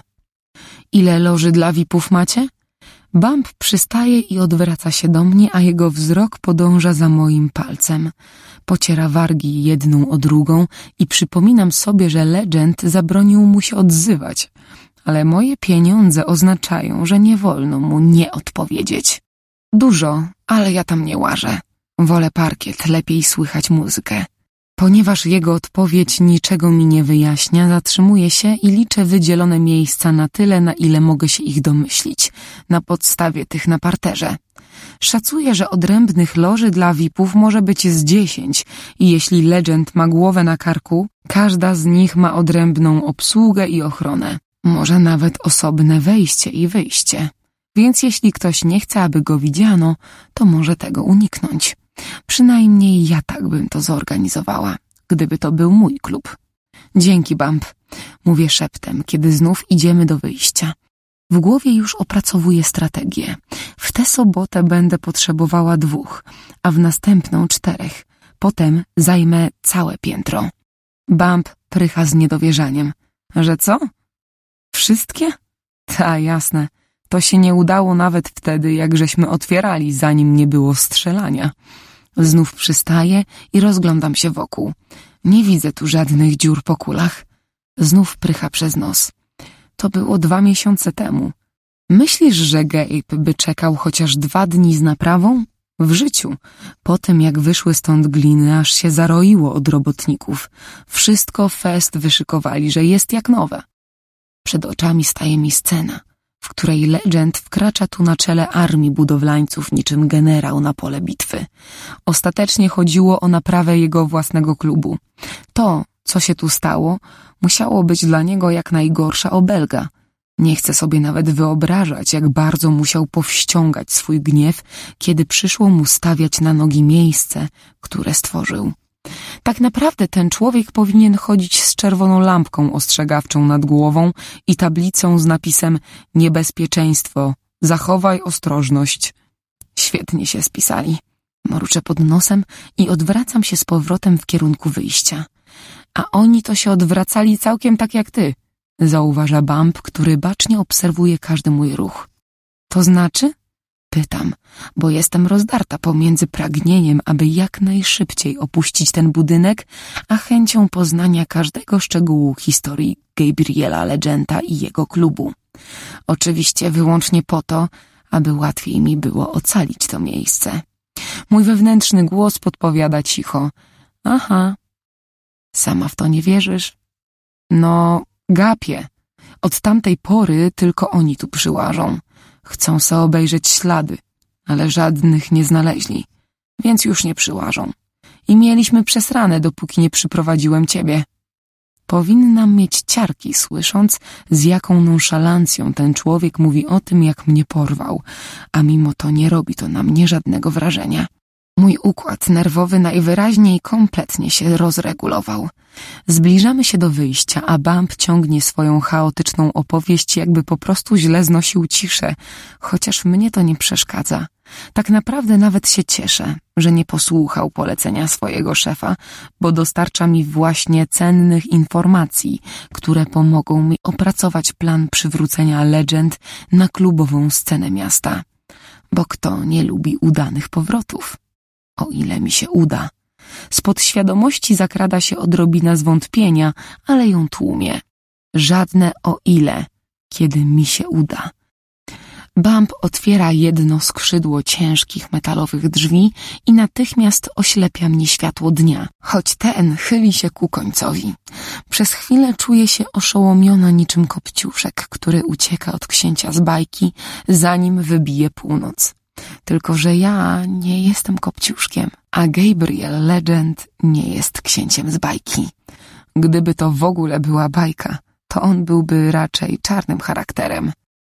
Speaker 1: ile loży dla V I P-ów macie? Bump przystaje i odwraca się do mnie, a jego wzrok podąża za moim palcem. Pociera wargi jedną o drugą i przypominam sobie, że Legend zabronił mu się odzywać, ale moje pieniądze oznaczają, że nie wolno mu nie odpowiedzieć. Dużo, ale ja tam nie łażę. Wolę parkiet, lepiej słychać muzykę. Ponieważ jego odpowiedź niczego mi nie wyjaśnia, zatrzymuję się i liczę wydzielone miejsca na tyle, na ile mogę się ich domyślić, na podstawie tych na parterze. Szacuję, że odrębnych loży dla V I P-ów może być z dziesięć i jeśli Legend ma głowę na karku, każda z nich ma odrębną obsługę i ochronę. Może nawet osobne wejście i wyjście. więc jeśli ktoś nie chce, aby go widziano, to może tego uniknąć. Przynajmniej ja tak bym to zorganizowała, gdyby to był mój klub. Dzięki, Bump, mówię szeptem, kiedy znów idziemy do wyjścia. W głowie już opracowuję strategię. W tę sobotę będę potrzebowała dwóch, a w następną czterech. Potem zajmę całe piętro. Bump prycha z niedowierzaniem. Że co? Wszystkie? Ta, jasne. To się nie udało nawet wtedy, jak żeśmy otwierali, zanim nie było strzelania. Znów przystaję i rozglądam się wokół. Nie widzę tu żadnych dziur po kulach. Znów prycha przez nos. To było dwa miesiące temu. Myślisz, że Gabe by czekał chociaż dwa dni z naprawą? W życiu. Po tym, jak wyszły stąd gliny, aż się zaroiło od robotników. Wszystko fest wyszykowali, że jest jak nowe. Przed oczami staje mi scena, w której Legend wkracza tu na czele armii budowlańców niczym generał na pole bitwy. Ostatecznie chodziło o naprawę jego własnego klubu. To, co się tu stało, musiało być dla niego jak najgorsza obelga. Nie chcę sobie nawet wyobrażać, jak bardzo musiał powściągać swój gniew, kiedy przyszło mu stawiać na nogi miejsce, które stworzył. Tak naprawdę ten człowiek powinien chodzić z czerwoną lampką ostrzegawczą nad głową i tablicą z napisem niebezpieczeństwo, zachowaj ostrożność. Świetnie się spisali. Mruczę pod nosem i odwracam się z powrotem w kierunku wyjścia. A oni to się odwracali całkiem tak jak ty, zauważa Bump, który bacznie obserwuje każdy mój ruch. To znaczy? Pytam, bo jestem rozdarta pomiędzy pragnieniem, aby jak najszybciej opuścić ten budynek, a chęcią poznania każdego szczegółu historii Gabriela Legenda i jego klubu. Oczywiście wyłącznie po to, aby łatwiej mi było ocalić to miejsce. Mój wewnętrzny głos podpowiada cicho. Aha. Sama w to nie wierzysz? No, gapię. Od tamtej pory tylko oni tu przyłażą. Chcą se obejrzeć ślady, ale żadnych nie znaleźli, więc już nie przyłażą. I mieliśmy przesrane, dopóki nie przyprowadziłem ciebie. Powinnam mieć ciarki, słysząc, z jaką nonszalancją ten człowiek mówi o tym, jak mnie porwał, a mimo to nie robi to na mnie żadnego wrażenia. Mój układ nerwowy najwyraźniej kompletnie się rozregulował. Zbliżamy się do wyjścia, a Bump ciągnie swoją chaotyczną opowieść, jakby po prostu źle znosił ciszę, chociaż mnie to nie przeszkadza. Tak naprawdę nawet się cieszę, że nie posłuchał polecenia swojego szefa, bo dostarcza mi właśnie cennych informacji, które pomogą mi opracować plan przywrócenia Legend na klubową scenę miasta. Bo kto nie lubi udanych powrotów? O ile mi się uda. Z podświadomości zakrada się odrobina zwątpienia, ale ją tłumię. Żadne o ile, kiedy mi się uda. Bump otwiera jedno skrzydło ciężkich metalowych drzwi i natychmiast oślepia mnie światło dnia, choć ten chyli się ku końcowi. Przez chwilę czuję się oszołomiona niczym kopciuszek, który ucieka od księcia z bajki, zanim wybije północ. Tylko że ja nie jestem kopciuszkiem, a Gabriel Legend nie jest księciem z bajki. Gdyby to w ogóle była bajka, to on byłby raczej czarnym charakterem.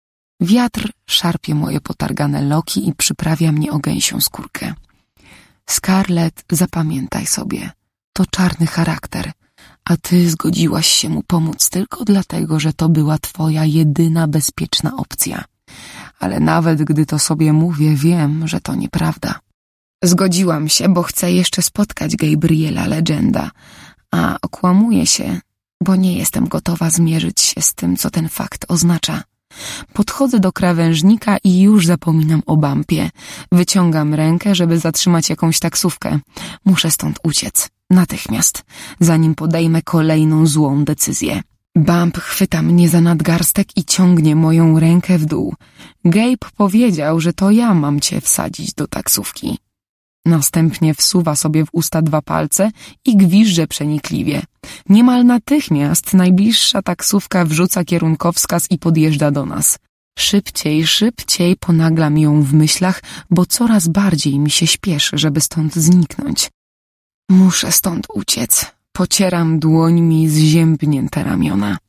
Speaker 1: Wiatr szarpie moje potargane loki i przyprawia mnie o gęsią skórkę. Scarlett, zapamiętaj sobie, to czarny charakter, a ty zgodziłaś się mu pomóc tylko dlatego, że to była twoja jedyna bezpieczna opcja. Ale nawet gdy to sobie mówię, wiem, że to nieprawda. Zgodziłam się, bo chcę jeszcze spotkać Gabriela Legenda, a okłamuję się, bo nie jestem gotowa zmierzyć się z tym, co ten fakt oznacza. Podchodzę do krawężnika i już zapominam o Bumpie. Wyciągam rękę, żeby zatrzymać jakąś taksówkę. Muszę stąd uciec. Natychmiast, zanim podejmę kolejną złą decyzję. Bump chwyta mnie za nadgarstek i ciągnie moją rękę w dół. Gabe powiedział, że to ja mam cię wsadzić do taksówki. Następnie wsuwa sobie w usta dwa palce i gwizdże przenikliwie. Niemal natychmiast najbliższa taksówka wrzuca kierunkowskaz i podjeżdża do nas. Szybciej, szybciej ponaglam ją w myślach, bo coraz bardziej mi się śpieszy, żeby stąd zniknąć. Muszę stąd uciec. Pocieram dłońmi zziębnięte ramiona.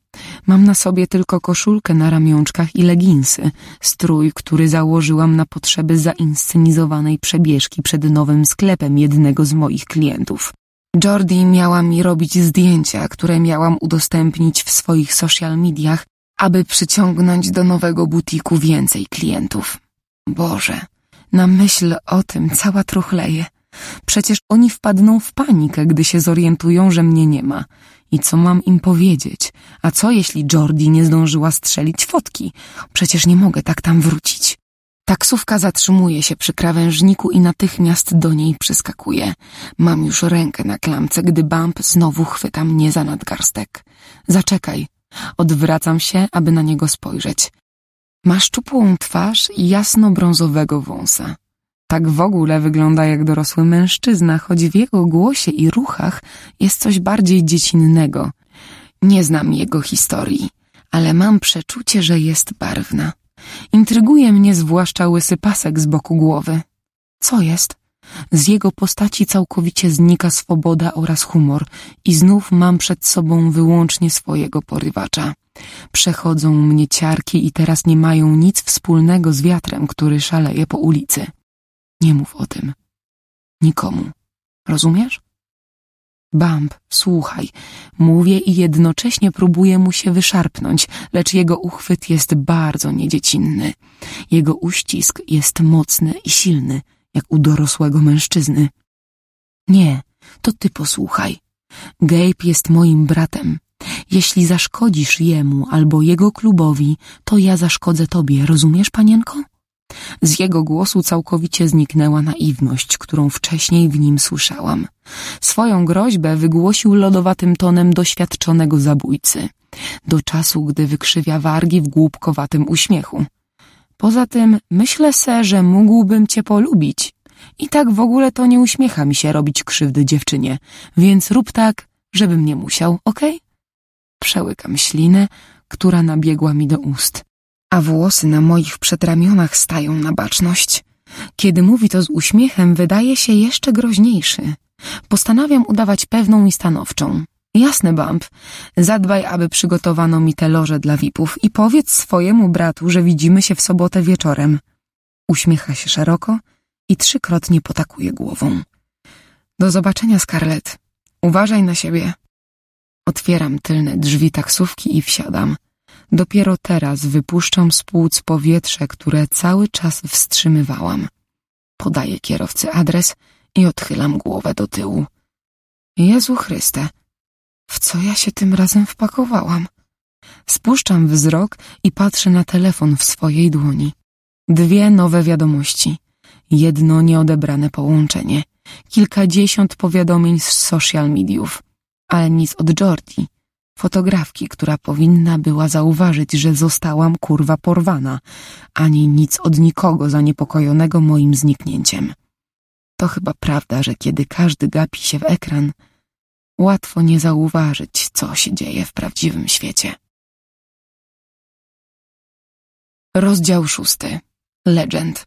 Speaker 1: Mam na sobie tylko koszulkę na ramionczkach i leginsy, strój, który założyłam na potrzeby zainscenizowanej przebieżki przed nowym sklepem jednego z moich klientów. Jordi miała mi robić zdjęcia, które miałam udostępnić w swoich social mediach, aby przyciągnąć do nowego butiku więcej klientów. Boże, na myśl o tym cała truchleje. Przecież oni wpadną w panikę, gdy się zorientują, że mnie nie ma. I co mam im powiedzieć? A co jeśli Jordi nie zdążyła strzelić fotki? Przecież nie mogę tak tam wrócić. Taksówka zatrzymuje się przy krawężniku i natychmiast do niej przyskakuje. Mam już rękę na klamce, gdy Bump znowu chwyta mnie za nadgarstek. Zaczekaj. Odwracam się, aby na niego spojrzeć. Ma szczupłą twarz i jasno-brązowego wąsa. Tak w ogóle wygląda jak dorosły mężczyzna, choć w jego głosie i ruchach jest coś bardziej dziecinnego. Nie znam jego historii, ale mam przeczucie, że jest barwna. Intryguje mnie zwłaszcza łysy pasek z boku głowy. Co jest? Z jego postaci całkowicie znika swoboda oraz humor i znów mam przed sobą wyłącznie swojego porywacza. Przechodzą mnie ciarki i teraz nie mają nic wspólnego z wiatrem, który szaleje po ulicy. Nie mów o tym. Nikomu. Rozumiesz? Bump, słuchaj. Mówię i jednocześnie próbuję mu się wyszarpnąć, lecz jego uchwyt jest bardzo niedziecinny. Jego uścisk jest mocny i silny, jak u dorosłego mężczyzny. Nie, to ty posłuchaj. Gabe jest moim bratem. Jeśli zaszkodzisz jemu albo jego klubowi, to ja zaszkodzę tobie, rozumiesz, panienko? Z jego głosu całkowicie zniknęła naiwność, którą wcześniej w nim słyszałam. Swoją groźbę wygłosił lodowatym tonem doświadczonego zabójcy, do czasu, gdy wykrzywia wargi w głupkowatym uśmiechu. Poza tym myślę se, że mógłbym cię polubić. I tak w ogóle to nie uśmiecha mi się robić krzywdy dziewczynie, więc rób tak, żebym nie musiał, okej? Przełykam ślinę, która nabiegła mi do ust, a włosy na moich przedramionach stają na baczność. Kiedy mówi to z uśmiechem, wydaje się jeszcze groźniejszy. Postanawiam udawać pewną i stanowczą. Jasne, Bump, zadbaj, aby przygotowano mi te loże dla vipów i powiedz swojemu bratu, że widzimy się w sobotę wieczorem. Uśmiecha się szeroko i trzykrotnie potakuje głową. Do zobaczenia, Scarlett. Uważaj na siebie. Otwieram tylne drzwi taksówki i wsiadam. Dopiero teraz wypuszczam z płuc powietrze, które cały czas wstrzymywałam. Podaję kierowcy adres i odchylam głowę do tyłu. Jezu Chryste, w co ja się tym razem wpakowałam? Spuszczam wzrok i patrzę na telefon w swojej dłoni. Dwie nowe wiadomości. Jedno nieodebrane połączenie. Kilkadziesiąt powiadomień z social mediów. Ale nic od Jordi. Fotografki, która powinna była zauważyć, że zostałam kurwa porwana, ani nic od nikogo zaniepokojonego moim zniknięciem. To chyba prawda, że kiedy każdy gapi się w ekran, łatwo nie zauważyć, co się dzieje w prawdziwym świecie. Rozdział szósty. Legend.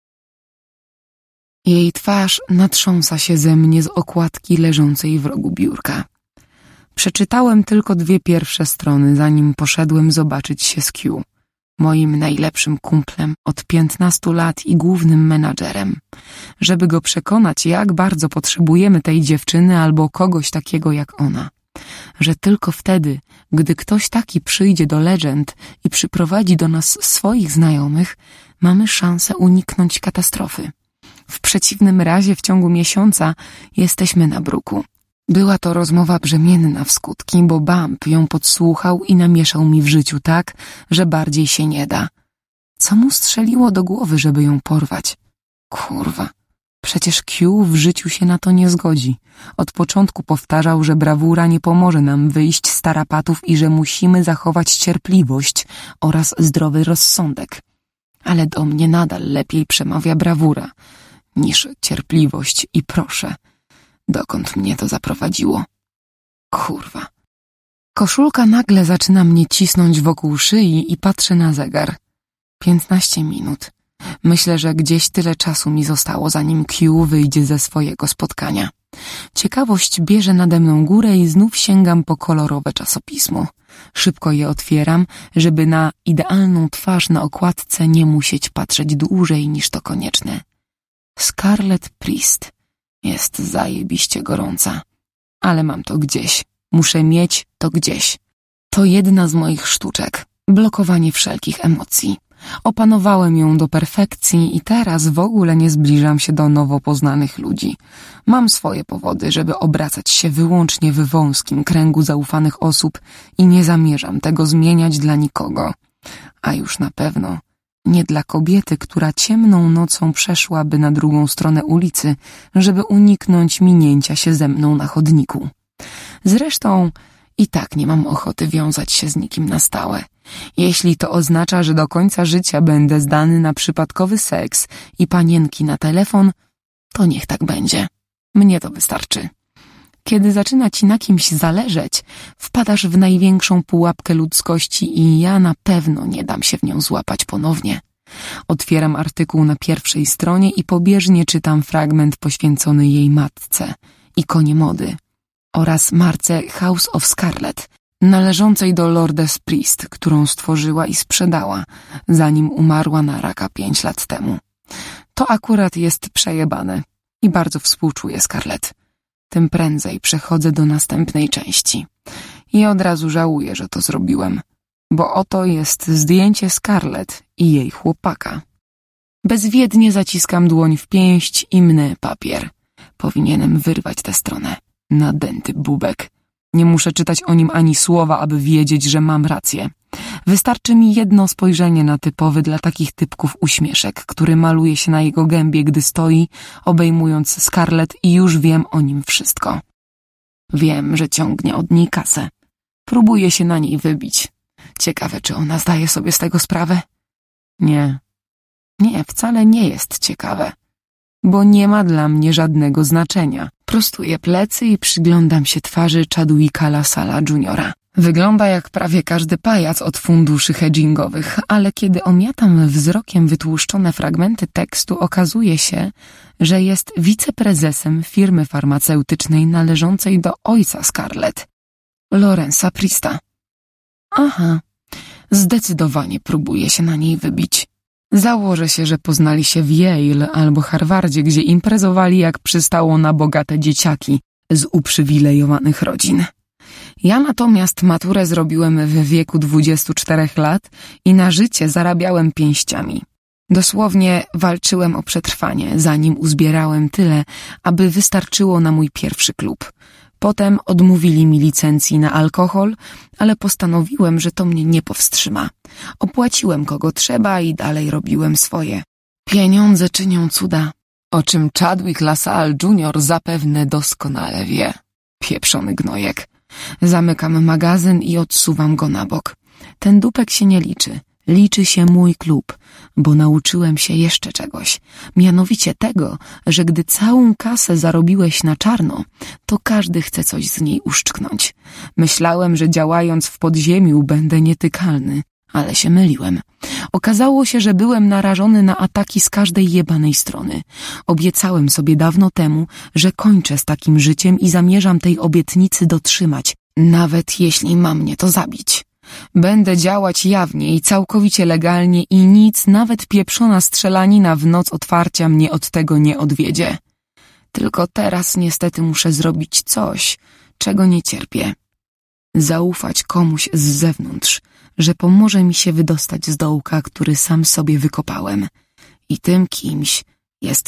Speaker 1: Jej twarz natrząsa się ze mnie z okładki leżącej w rogu biurka. Przeczytałem tylko dwie pierwsze strony, zanim poszedłem zobaczyć się z Q, moim najlepszym kumplem od piętnastu lat i głównym menadżerem, żeby go przekonać, jak bardzo potrzebujemy tej dziewczyny albo kogoś takiego jak ona. Że tylko wtedy, gdy ktoś taki przyjdzie do Legend i przyprowadzi do nas swoich znajomych, mamy szansę uniknąć katastrofy. W przeciwnym razie w ciągu miesiąca jesteśmy na bruku. Była to rozmowa brzemienna w skutki, bo Bump ją podsłuchał i namieszał mi w życiu tak, że bardziej się nie da. Co mu strzeliło do głowy, żeby ją porwać? Kurwa, przecież Q w życiu się na to nie zgodzi. Od początku powtarzał, że brawura nie pomoże nam wyjść z tarapatów i że musimy zachować cierpliwość oraz zdrowy rozsądek. Ale do mnie nadal lepiej przemawia brawura niż cierpliwość i proszę. Dokąd mnie to zaprowadziło? Kurwa. Koszulka nagle zaczyna mnie cisnąć wokół szyi i patrzę na zegar. Piętnaście minut. Myślę, że gdzieś tyle czasu mi zostało, zanim Q wyjdzie ze swojego spotkania. Ciekawość bierze nade mną górę i znów sięgam po kolorowe czasopismo. Szybko je otwieram, żeby na idealną twarz na okładce nie musieć patrzeć dłużej niż to konieczne. Scarlet Priest. Jest zajebiście gorąca. Ale mam to gdzieś. Muszę mieć to gdzieś. To jedna z moich sztuczek. Blokowanie wszelkich emocji. Opanowałem ją do perfekcji i teraz w ogóle nie zbliżam się do nowo poznanych ludzi. Mam swoje powody, żeby obracać się wyłącznie w wąskim kręgu zaufanych osób i nie zamierzam tego zmieniać dla nikogo. A już na pewno nie dla kobiety, która ciemną nocą przeszłaby na drugą stronę ulicy, żeby uniknąć minięcia się ze mną na chodniku. Zresztą i tak nie mam ochoty wiązać się z nikim na stałe. Jeśli to oznacza, że do końca życia będę zdany na przypadkowy seks i panienki na telefon, to niech tak będzie. Mnie to wystarczy. Kiedy zaczyna ci na kimś zależeć, wpadasz w największą pułapkę ludzkości i ja na pewno nie dam się w nią złapać ponownie. Otwieram artykuł na pierwszej stronie i pobieżnie czytam fragment poświęcony jej matce, ikonie mody, oraz marce House of Scarlet, należącej do Lourdes Priest, którą stworzyła i sprzedała, zanim umarła na raka pięć lat temu. To akurat jest przejebane i bardzo współczuję Scarlett. Tym prędzej przechodzę do następnej części. I od razu żałuję, że to zrobiłem, bo oto jest zdjęcie Scarlett i jej chłopaka. Bezwiednie zaciskam dłoń w pięść i mnę papier. Powinienem wyrwać tę stronę. Nadęty bubek. Nie muszę czytać o nim ani słowa, aby wiedzieć, że mam rację. Wystarczy mi jedno spojrzenie na typowy dla takich typków uśmieszek, który maluje się na jego gębie, gdy stoi, obejmując Scarlett, i już wiem o nim wszystko. Wiem, że ciągnie od niej kasę. Próbuję się na niej wybić. Ciekawe, czy ona zdaje sobie z tego sprawę? Nie. Nie, wcale nie jest ciekawe. Bo nie ma dla mnie żadnego znaczenia. Prostuję plecy i przyglądam się twarzy Chadwicka LaSalla juniora Wygląda jak prawie każdy pajac od funduszy hedgingowych, ale kiedy omiatam wzrokiem wytłuszczone fragmenty tekstu, okazuje się, że jest wiceprezesem firmy farmaceutycznej należącej do ojca Scarlett, Lawrence'a Priesta. Aha, zdecydowanie próbuje się na niej wybić. Założę się, że poznali się w Yale albo Harvardzie, gdzie imprezowali jak przystało na bogate dzieciaki z uprzywilejowanych rodzin. Ja natomiast maturę zrobiłem w wieku dwudziestu czterech lat i na życie zarabiałem pięściami. Dosłownie walczyłem o przetrwanie, zanim uzbierałem tyle, aby wystarczyło na mój pierwszy klub. Potem odmówili mi licencji na alkohol, ale postanowiłem, że to mnie nie powstrzyma. Opłaciłem kogo trzeba i dalej robiłem swoje. Pieniądze czynią cuda, o czym Chadwick LaSalle junior zapewne doskonale wie. Pieprzony gnojek. Zamykam magazyn i odsuwam go na bok. Ten dupek się nie liczy. Liczy się mój klub, bo nauczyłem się jeszcze czegoś. Mianowicie tego, że gdy całą kasę zarobiłeś na czarno, to każdy chce coś z niej uszczknąć. Myślałem, że działając w podziemiu będę nietykalny, ale się myliłem. Okazało się, że byłem narażony na ataki z każdej jebanej strony. Obiecałem sobie dawno temu, że kończę z takim życiem i zamierzam tej obietnicy dotrzymać, nawet jeśli ma mnie to zabić. Będę działać jawnie i całkowicie legalnie i nic, nawet pieprzona strzelanina w noc otwarcia mnie od tego nie odwiedzie. Tylko teraz niestety muszę zrobić coś, czego nie cierpię. Zaufać komuś z zewnątrz, że pomoże mi się wydostać z dołka, który sam sobie wykopałem. I tym kimś jest